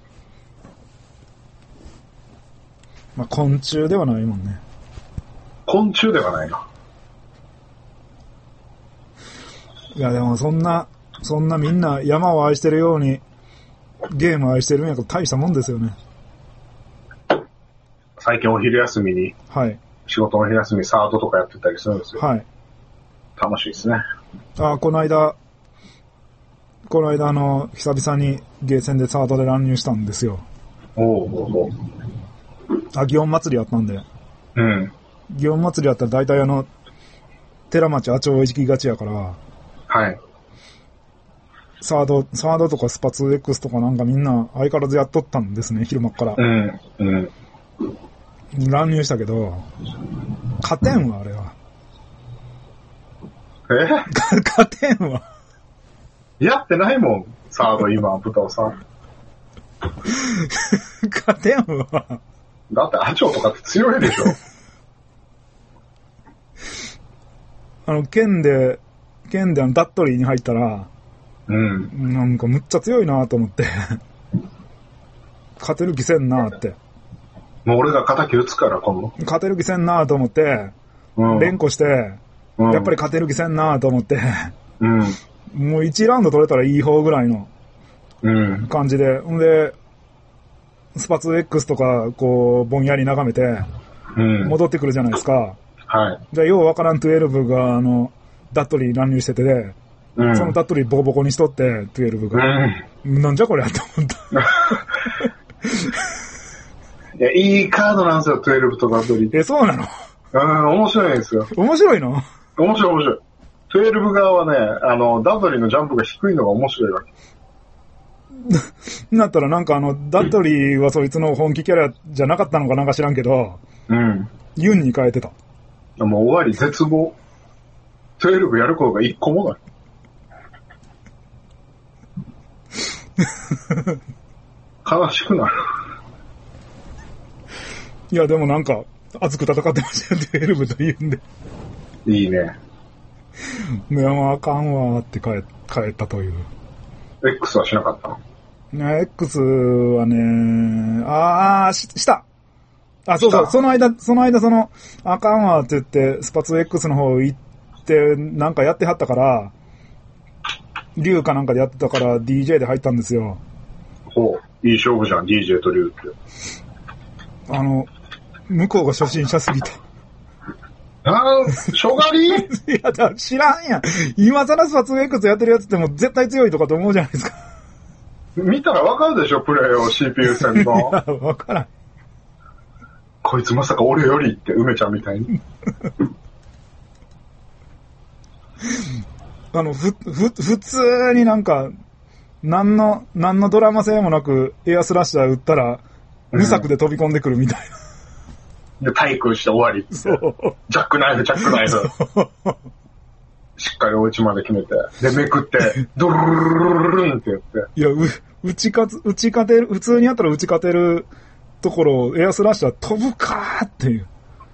まあ、昆虫ではないもんね。 昆虫ではないな。 いや、でもそんな、そんなみんな山を愛してるように、ゲームを愛してるんやから大したもんですよね。 最近お昼休みに、はい。仕事のお昼休みサードとかやってたりするんですよ。はい。楽しいですね。 ああ、この間、この間あの、久々にゲーセンでサードで乱入したんですよ。おうおうおう。あ、祇園祭りやったんで。うん。祇園祭りやったら大体あの、寺町あちょう行きがちやから。はい。サード、サードとかスパ ツーエックス とかなんかみんな相変わらずやっとったんですね、昼間っから。うん。うん。乱入したけど、勝てんわ、あれは。 え勝てんわ。 やってないもん、サード今、武藤さん。 勝てんわ。 だって、アチョウとかって強いでしょ。 あの、剣で、剣であの、ダットリーに入ったら、うん。なんかむっちゃ強いなと思って。勝てる気せんなって。 もう俺が仇撃つから、今度。 勝てる気せんなと思って、うん、連呼して、うん、やっぱり勝てる気せんなと思って、うん、もういちラウンド取れたらいい方ぐらいの感じで、んで、スパ ツーエックス とか、こう、ぼんやり眺めて、戻ってくるじゃないですか。はい。で、ようわからんじゅうにが、あの、ダットリー乱入しててで、うん、そのダットリーボコボコにしとって、じゅうにが。うん、なんじゃこれやと思った。 いや、いいカードなんですよ、じゅうにとダットリー。 え、そうなの？ うん、面白いんですよ。 面白いの？ 面白い面白い。じゅうに側はね、あの、ダットリーのジャンプが低いのが面白いわけ。 なったらなんかあの、ダットリーはそいつの本気キャラじゃなかったのかなんか知らんけど、うん。ユンに変えてた。 もう終わり、絶望。じゅうにやることが一個もない。悲しくなる。 いや、でもなんか、熱く戦ってましたよ、じゅうにと言うんで。 いいね。 いや、まあ、あかんわーって帰、帰ったという。 X はしなかったの？ ね、X はね、あー、し、した。あ、そうそう、その間、その間、その、あかんわって言って、スパ ツーエックス の方行って、なんかやってはったから、竜かなんかでやってたから ディージェー で入ったんですよ。 ほう、いい勝負じゃん、ディージェー と竜って。 あの、向こうが初心者すぎた。 あー、初狩り？ いや、だ知らんやん。今更スパ ツーエックス やってるやつっても絶対強いとかと思うじゃないですか。 見たらわかるでしょ、プレイを シーピーユー 戦の。 いや、わからん。 こいつまさか俺よりって梅ちゃんみたいに。 あの、ふ、ふ、普通になんか、何の、何のドラマ性もなく、エアスラッシャー撃ったら、に作で飛び込んでくるみたいな。で、対空して終わりって。そう。ジャックナイフ、ジャックナイフ。しっかりお家まで決めて。で、めくって、ドルルルルルルンってやって。 いや、う、打ち勝つ、打ち勝てる、普通にやったら打ち勝てるところをエアスラッシャー飛ぶかーっていう。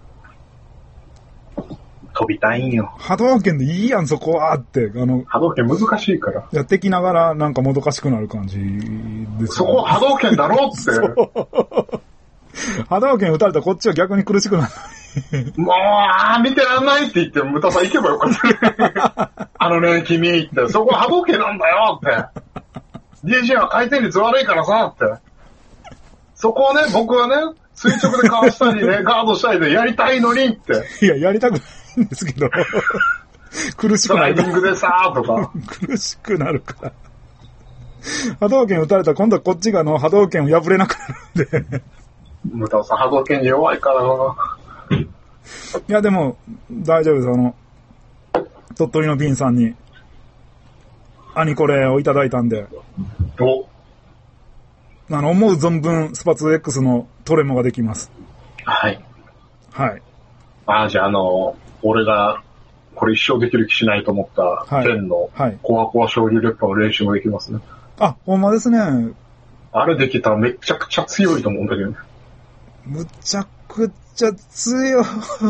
飛びたいんよ。 波動拳でいいやん、そこはって。あの、 波動拳難しいから。 やってきながらなんかもどかしくなる感じです。 そこは波動拳だろって。 波動拳打たれたらこっちは逆に苦しくなる。 もう、あー見てらんないって言って、ムタさん行けばよかった。あのね、君って、そこは波動拳なんだよって。ディージェー は回転率悪いからさって。そこをね、僕はね、垂直でかわしたりね、ガードしたりでやりたいのにって。 いや、やりたくないんですけど。苦しくなる。 スライディングでさーとか。 苦しくなるから。 波動拳打たれたら今度はこっちがの波動拳を破れなくなるんで。 ムタオさん波動拳に弱いからな。 いやでも、大丈夫です。あの、鳥取のビンさんに、アニコレをいただいたんで。 おあの、思う存分スパツ X のトレモができます。 はい。 はい。 ああ、じゃああの、俺が、これ一生できる気しないと思った、剣の、コアコア昇竜烈波の練習もできますね。 あ、ほんまですね。 あれできたらめちゃくちゃ強いと思うんだけどね。 むちゃくちゃ強い。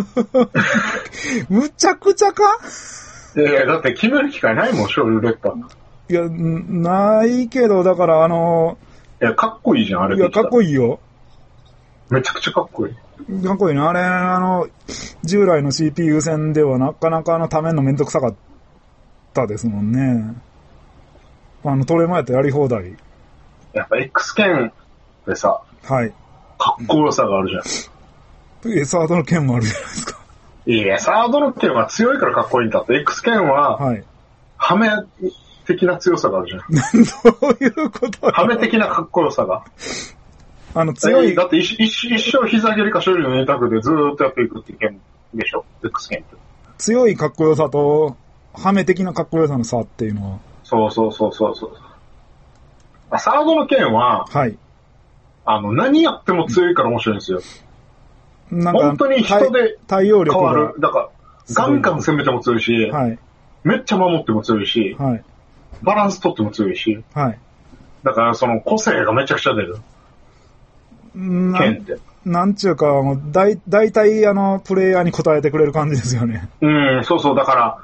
むちゃくちゃかいやいや、だって決める機会ないもん、昇竜烈波。 いや、ないけど、だからあのー、いや、かっこいいじゃん、あれ。 いや、かっこいいよ。 めちゃくちゃかっこいい。 かっこいいね。あれ、あの、従来の シーピーユー 戦ではなかなかあの、ためんのめんどくさかったですもんね。あの、トレモやったらやり放題。 やっぱ X 剣ってさ、 はい。 かっこよさがあるじゃん。 え、サードの剣もあるじゃないですか。 いや、サードの剣は強いからかっこいいんだって。X 剣は、はい。ハメ的な強さがあるじゃん。 どういうことハメ的なかっこよさが。 あの、強い。 だって一一生膝蹴りか処理の二択でずーっとやっていくって剣でしょ ?X 剣って。 強いかっこよさと、ハメ的なかっこよさの差っていうのは。 そうそうそうそうそう。あ、サードの剣は、 はい。 あの、何やっても強いから面白いんですよ。なんか本当に人で変わる。だから、ガンガン攻めても強いし、はい、めっちゃ守っても強いし、はい、バランス取っても強いし、はい、だからその個性がめちゃくちゃ出る。剣って。 なんちゅうか、もうだい、だいたいあの、プレイヤーに応えてくれる感じですよね。 うん、そうそう、だから、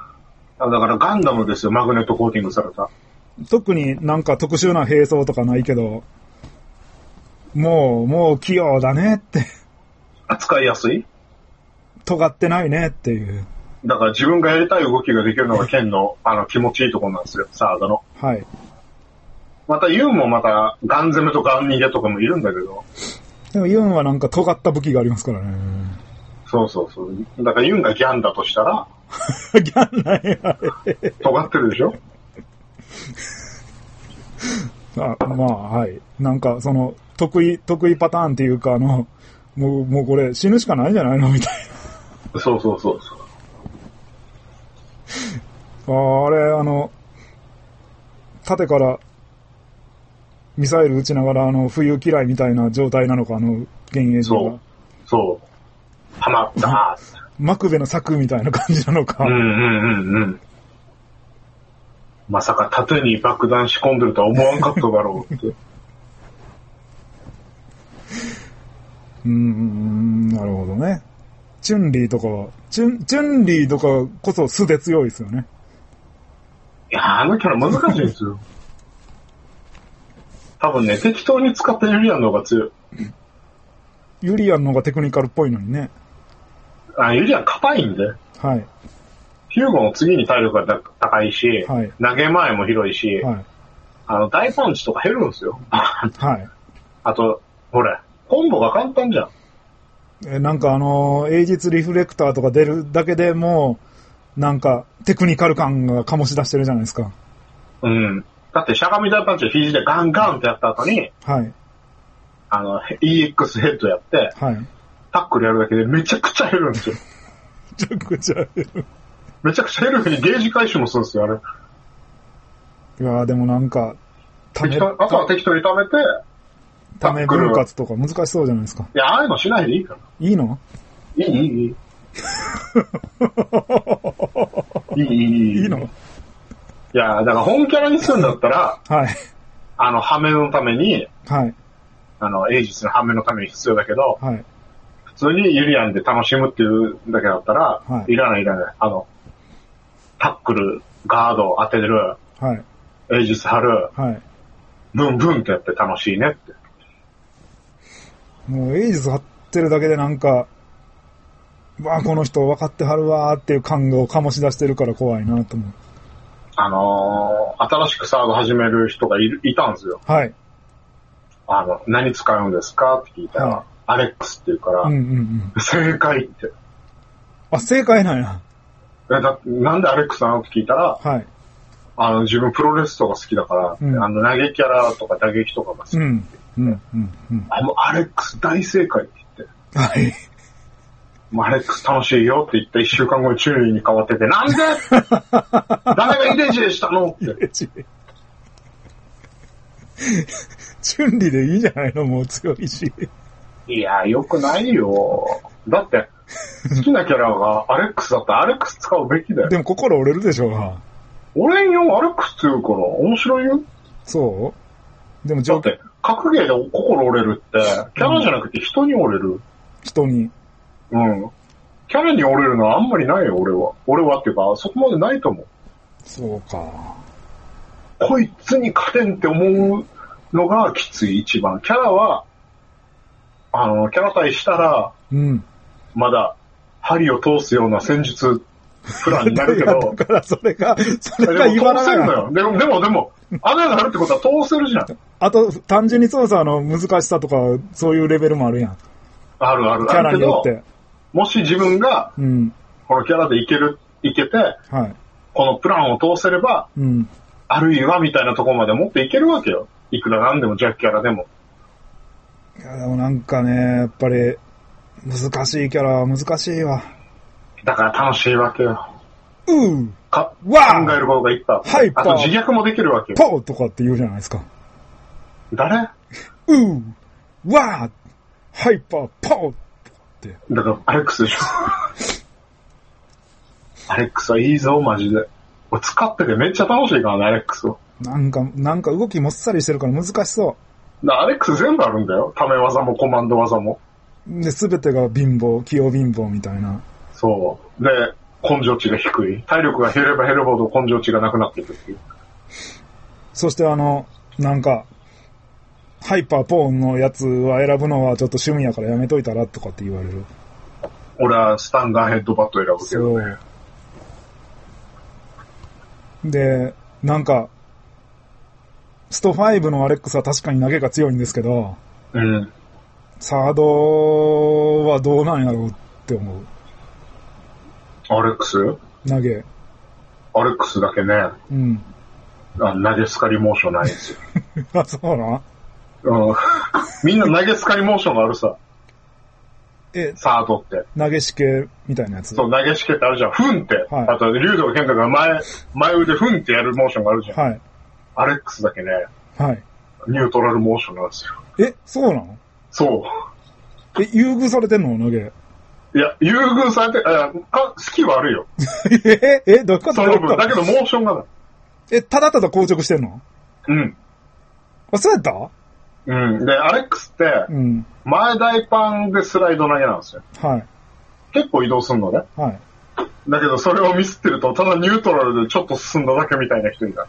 だからガンダムですよ、マグネットコーティングされた。 特になんか特殊な兵装とかないけど、もう、もう器用だねって。 扱いやすい？ 尖ってないねっていう。 だから自分がやりたい動きができるのが剣のあの気持ちいいところなんですよ、サードの。はい。またユンもまたガン攻めとガン逃げとかもいるんだけど。 でもユンはなんか尖った武器がありますからね。 そうそうそう。だからユンがギャンだとしたら。 ギャンなんや。 尖ってるでしょあ、まあ、はい。なんかその、得意、得意パターンっていうか、あの、もう、もうこれ死ぬしかないんじゃないのみたいな。そうそうそうそう。あ、あれ、あの、縦からミサイル撃ちながら、あの、冬嫌いみたいな状態なのか、あの、幻影人が。 そう。そう。はまったー。 マクベの策みたいな感じなのか。 うんうんうんうん。まさか縦に爆弾仕込んでるとは思わんかっただろうって。 うーん、なるほどね。チュンリーとかは、チュン、チュンリーとかこそ素で強いですよね。 いや、あのキャラ難しいんですよ。多分ね、適当に使ったユリアンの方が強い。 ユリアンの方がテクニカルっぽいのにね。 あ、ユリアン硬いんで。はい。ヒューゴの次に体力が高いし、はい、投げ前も広いし、はい、あの、大パンチとか減るんですよ。はい。あと、ほれ、コンボが簡単じゃん。 え、なんかあのー、エイジツリフレクターとか出るだけでもう、なんか、テクニカル感が醸し出してるじゃないですか。 うん。だって、しゃがみ大パンチを肘でガンガンってやった後に、はい。あの、イーエックス ヘッドやって、はい。タックルやるだけでめちゃくちゃ減るんですよ。 めちゃくちゃ減る。 めちゃくちゃ減る上にゲージ回収もするんですよ、あれ。 いやーでもなんか、 適当、あとは適当に貯めて、 ため分割とか難しそうじゃないですか。 いや、ああいうのしないでいいから。 いいの？ いい、いい、いい。いい、いい、 いいの？ いや、だから本キャラにするんだったら、はい。あの、ハメのために、はい。あの、エイジスのハメのために必要だけど、はい。普通にユリアンで楽しむっていうだけだったら、はい。いらない、いらない。あの、タックル、ガード当てる、はい。エイジス張る、はい。ブンブンってやって楽しいねって。 もうエイジス張ってるだけでなんか、わあ、この人分かってはるわーっていう感を醸し出してるから怖いなと思う。 あのー、新しくサード始める人がいる、いたんですよ。はい。あの、何使うんですかって聞いたら、はい、アレックスって言うから、うんうんうん、正解って。 あ、正解なんや。 え、だ、なんでアレックスなのって聞いたら、はい。 あの、自分プロレスとか好きだから、うん、あの、投げキャラとか打撃とかが好きって言って、うんうんうんうん、あの、アレックス大正解って言って。はい。アレックス楽しいよって言って一週間後にチュンリーに変わってて、なんで誰がイレジェしたのって。チュンリーでいいじゃないの、もう強いし。 いや、よくないよ。だって、好きなキャラがアレックスだったらアレックス使うべきだよ。 でも心折れるでしょうが。 折れんよ、アレックス強いから。面白いよ。 そうでもだって、格ゲーで心折れるって、キャラじゃなくて人に折れる。 人に。 うん。キャラに折れるのはあんまりないよ、俺は。俺はっていうか、そこまでないと思う。 そうか。 こいつに勝てんって思うのがきつい、一番。キャラは、あの、キャラ対したら、うん。まだ、針を通すような戦術プランになるけど。 だからそれが、それが言わないのよ。 でも、でも、でも、穴があるってことは通せるじゃん。 あと、単純に操作の難しさとか、そういうレベルもあるやん。 あるある。 キャラによって。 もし自分が、うん、このキャラでいける、いけて、はい、このプランを通せれば、うん、あるいはみたいなところまで持っていけるわけよ。いくらなんでも弱キャラでも。 いや、でもなんかね、やっぱり、難しいキャラは難しいわ。 だから楽しいわけよ。 うー。 か、わ考えることがいっぱいあって。はい、あと自虐もできるわけよ。 ポーとかって言うじゃないですか。 誰うー。わー。ハイパー、ポーって。 だから、アレックスでしょ。アレックスはいいぞ、マジで。俺使っててめっちゃ楽しいからね、アレックスを。 なんか、なんか動きもっさりしてるから難しそう。 アレックス全部あるんだよ。ため技もコマンド技も。 で、すべてが貧乏、器用貧乏みたいな。 そう。で、根性値が低い。体力が減れば減るほど根性値がなくなっていくっていう。 そしてあの、なんか、ハイパーポーンのやつは選ぶのはちょっと趣味やからやめといたらとかって言われる。 俺はスタンガンヘッドバット選ぶけどね。 そう。で、なんか、ストファイブのアレックスは確かに投げが強いんですけど、うん。サードはどうなんやろうって思う。 アレックス投げ。 アレックスだけね。うん。あ、投げスカリモーションないんですよ。 あ、そうなうん。みんな投げスカリモーションがあるさ。え、サードって。 投げしけみたいなやつ。 そう、投げしけってあるじゃん。フンって。はい、あと、竜道健太が前、前腕フンってやるモーションがあるじゃん。はい。アレックスだけね。はい。ニュートラルモーションなんですよ。 え、そうなのそう。 え、優遇されてんの投げ。 いや、優遇されて、あ、か、好きはあるよ。 え、え、どういうことその分。だけど、モーションがない。 え、ただただ硬直してんのうん。 あ、そうやった？ うん。で、アレックスって、うん、前大パンでスライド投げなんですよ。はい。結構移動すんのね。はい。だけど、それをミスってると、ただニュートラルでちょっと進んだだけみたいな人いた。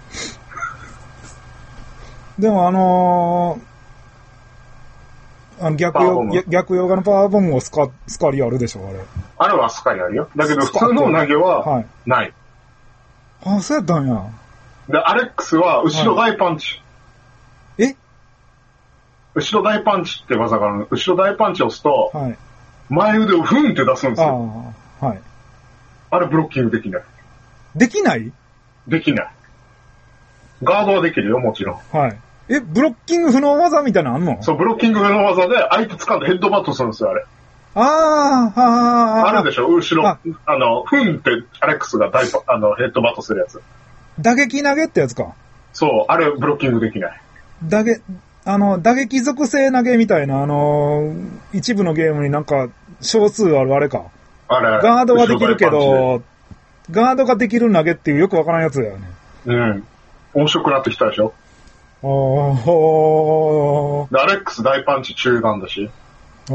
でも、あのー、あの逆用、逆用側のパワーボムをスカ、スカリあるでしょ、あれ。 あれはスカリあるよ。だけど、普通の投げは、ない。 はい、あ、そうやったんや。 で、アレックスは、後ろ大パンチ。 はい、え後ろ大パンチって技がある。後ろ大パンチを押すと、はい、前腕をフンって出すんですよ。あ、はい。あれブロッキングできない。 できない？ できない。ガードはできるよ、もちろん。はい。 え、ブロッキング不能技みたいなのあんの？ そう、ブロッキング不能技で相手掴んでヘッドバットするんですよ、あれ。 ああ、はあ。 あるでしょ、後ろ。あ, あの、フンってアレックスが大あのヘッドバットするやつ。 打撃投げってやつか。 そう、あれブロッキングできない。 打撃、あの、打撃属性投げみたいな、あの、一部のゲームになんか、少数あるあれか。あれ。ガードはできるけど、ガードができる投げっていうよくわからんやつだよね。 うん。面白くなってきたでしょ。ああ。アレックス大パンチ中段だし。あ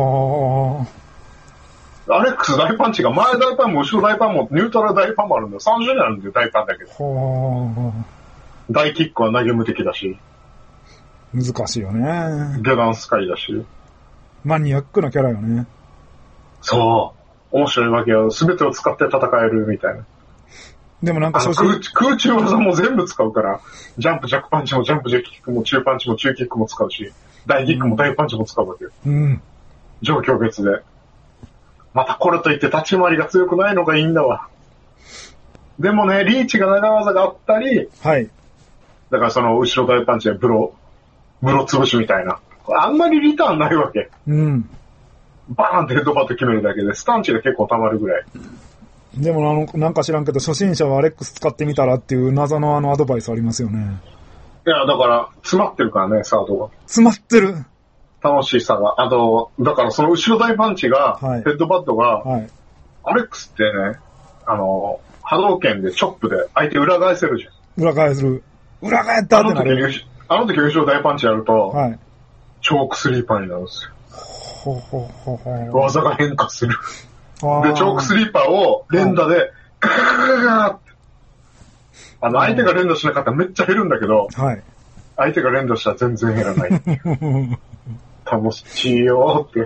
あ。アレックス大パンチが前大パンも後ろ大パンもニュートラル大パンもあるんだよ。さん種類あるんだよ、大パンだけど。大キックは投げ無敵だし。 難しいよね。 下段スカイだし。 マニアックなキャラよね。 そう。面白いわけよ。すべてを使って戦えるみたいな。 でもなんか初心空、空中技も全部使うから、ジャンプ、ジャックパンチもジャンプ、ジャックキックも中パンチも中キックも使うし、大キックも大パンチも使うわけよ。うん。状況別で。またこれといって立ち回りが強くないのがいいんだわ。 でもね、リーチが長技があったり、 はい。 だからその後ろ大パンチでブロ、ブロ潰しみたいな。あんまりリターンないわけ。 うん。 バーンってヘッドバット決めるだけで、スタンチが結構溜まるぐらい。 でもあの、なんか知らんけど、初心者はアレックス使ってみたらっていう謎のあのアドバイスありますよね。 いや、だから、詰まってるからね、サードが。 詰まってる。 楽しさが。あと、だからその後ろ大パンチが、はい、ヘッドバットが、はい、アレックスってね、あの、波動拳でチョップで相手裏返せるじゃん。 裏返せる。裏返ったってなる。 あの時後ろ大パンチやると、はい、チョークスリーパーになるんですよ。ほほほほ技が変化する。で、チョークスリーパーを連打で、ガガガガガって。あの、相手が連打しなかったらめっちゃ減るんだけど、はい、相手が連打したら全然減らない。楽しいよーって。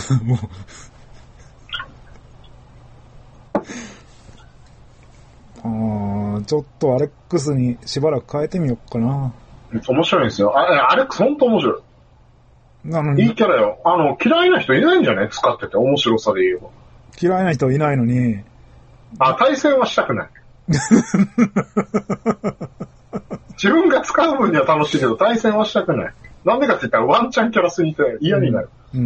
あちょっとアレックスにしばらく変えてみようかな。 面白いんですよ。あアレックスほんと面白い。なのにいいキャラよ。あの、嫌いな人いないんじゃない使ってて、面白さで言えば。 嫌いな人いないのに。 あ、対戦はしたくない。自分が使う分には楽しいけど、対戦はしたくない。なんでかって言ったらワンチャンキャラすぎて嫌になる。うん。うん、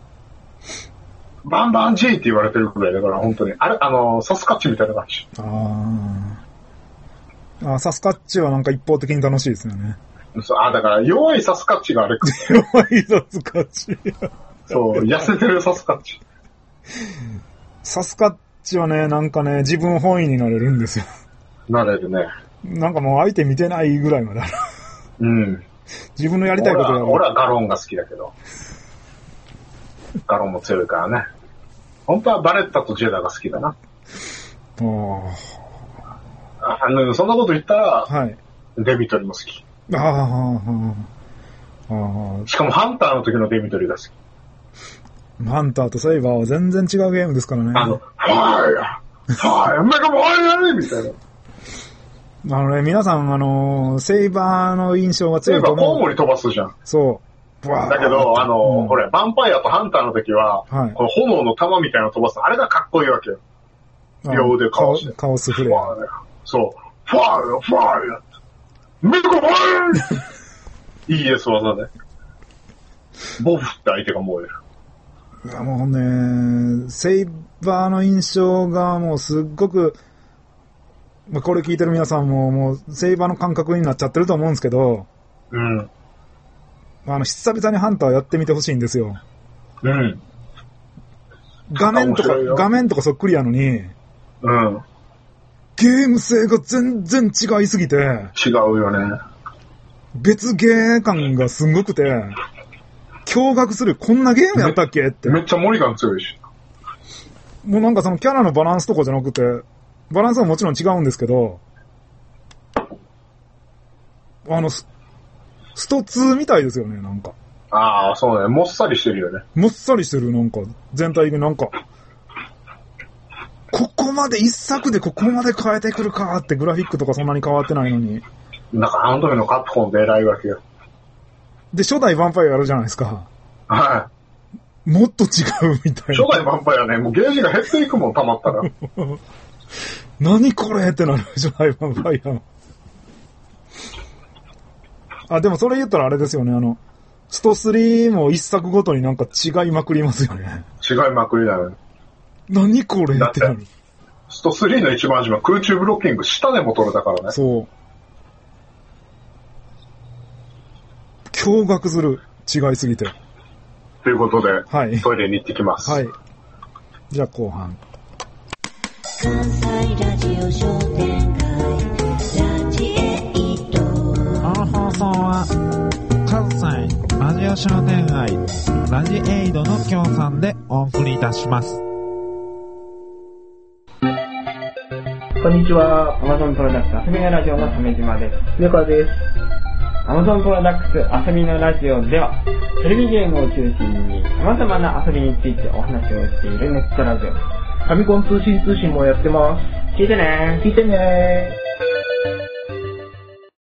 バンバン G って言われてるくらいだから、本当に。あれ、あの、サスカッチみたいな感じ。 ああ。サスカッチはなんか一方的に楽しいですよね。 そう、あ、だから弱いサスカッチがあれ。 弱いサスカッチ。 そう、痩せてるサスカッチ。 サスカッチはね、なんかね、自分本位になれるんですよ。 なれるね。 なんかもう相手見てないぐらいまである。 うん。 自分のやりたいことやる。 俺はガロンが好きだけど。ガロンも強いからね。本当はバレッタとジェダが好きだな。ああのそんなこと言ったら、はい、デミトリも好き。ああしかもハンターの時のデミトリが好き。 ハンターとセイバーは全然違うゲームですからね。 あの、ファイヤーファイヤーメガファイヤーみたいな。 あのね、皆さん、あのー、セイバーの印象が強いと思う。 セイバーコウモリ飛ばすじゃん。 そう。 だけど、あのー、うん、これ、ヴァンパイアとハンターの時は、はい、この炎の玉みたいなの飛ばす。あれがかっこいいわけよ。両腕かわして。 カオスフレア。 そう。ファイヤーファイヤーメガファイヤーイーエス 技で。ボフって相手が燃える。 いや、もうね、セイバーの印象がもうすっごく、まあ、これ聞いてる皆さんももうセイバーの感覚になっちゃってると思うんですけど、 うん。 あの、久々にハンターやってみてほしいんですよ。 うん。 画面とか、画面とかそっくりやのに、 うん。 ゲーム性が全然違いすぎて、 違うよね。 別ゲー感がすごくて、驚愕する。こんなゲームやったっけって。 めっちゃモリガン強いし。 もうなんかそのキャラのバランスとかじゃなくて、バランスはもちろん違うんですけど、あの、ストツーみたいですよね、なんか。 ああ、そうね。もっさりしてるよね。 もっさりしてる、なんか。全体でなんか、ここまで一作でここまで変えてくるかってグラフィックとかそんなに変わってないのに。 なんかあの時のカプコンで偉いわけよ。 で、初代ヴァンパイアやるじゃないですか。 はい。 もっと違うみたいな。 初代ヴァンパイアね、もうゲージが減っていくもん、溜まったら。 何これってなる、初代ヴァンパイア。あ、でもそれ言ったらあれですよね、あの、ストスリーも一作ごとになんか違いまくりますよね。 違いまくりだよね。 何これってなる。 ストスリーの一番初めは空中ブロッキング下でも取れたからね。 そう。驚愕する。違いすぎて。 ということで、はい、トイレに行ってきます。 はい。じゃあ後半。 関西ラジオ商店街ラジエイト。 この放送は関西ラジオ商店街ラジエイドの協賛でお送りいたします。 こんにちは。Amazon プロダクツ遊びのラジオの鮫島です。 上川です。 Amazon プロダクツ遊びのラジオでは、テレビゲームを中心に様々な遊びについてお話をしているネットラジオ。 ファミコン通信通信もやってます。 聞いてね聞いてね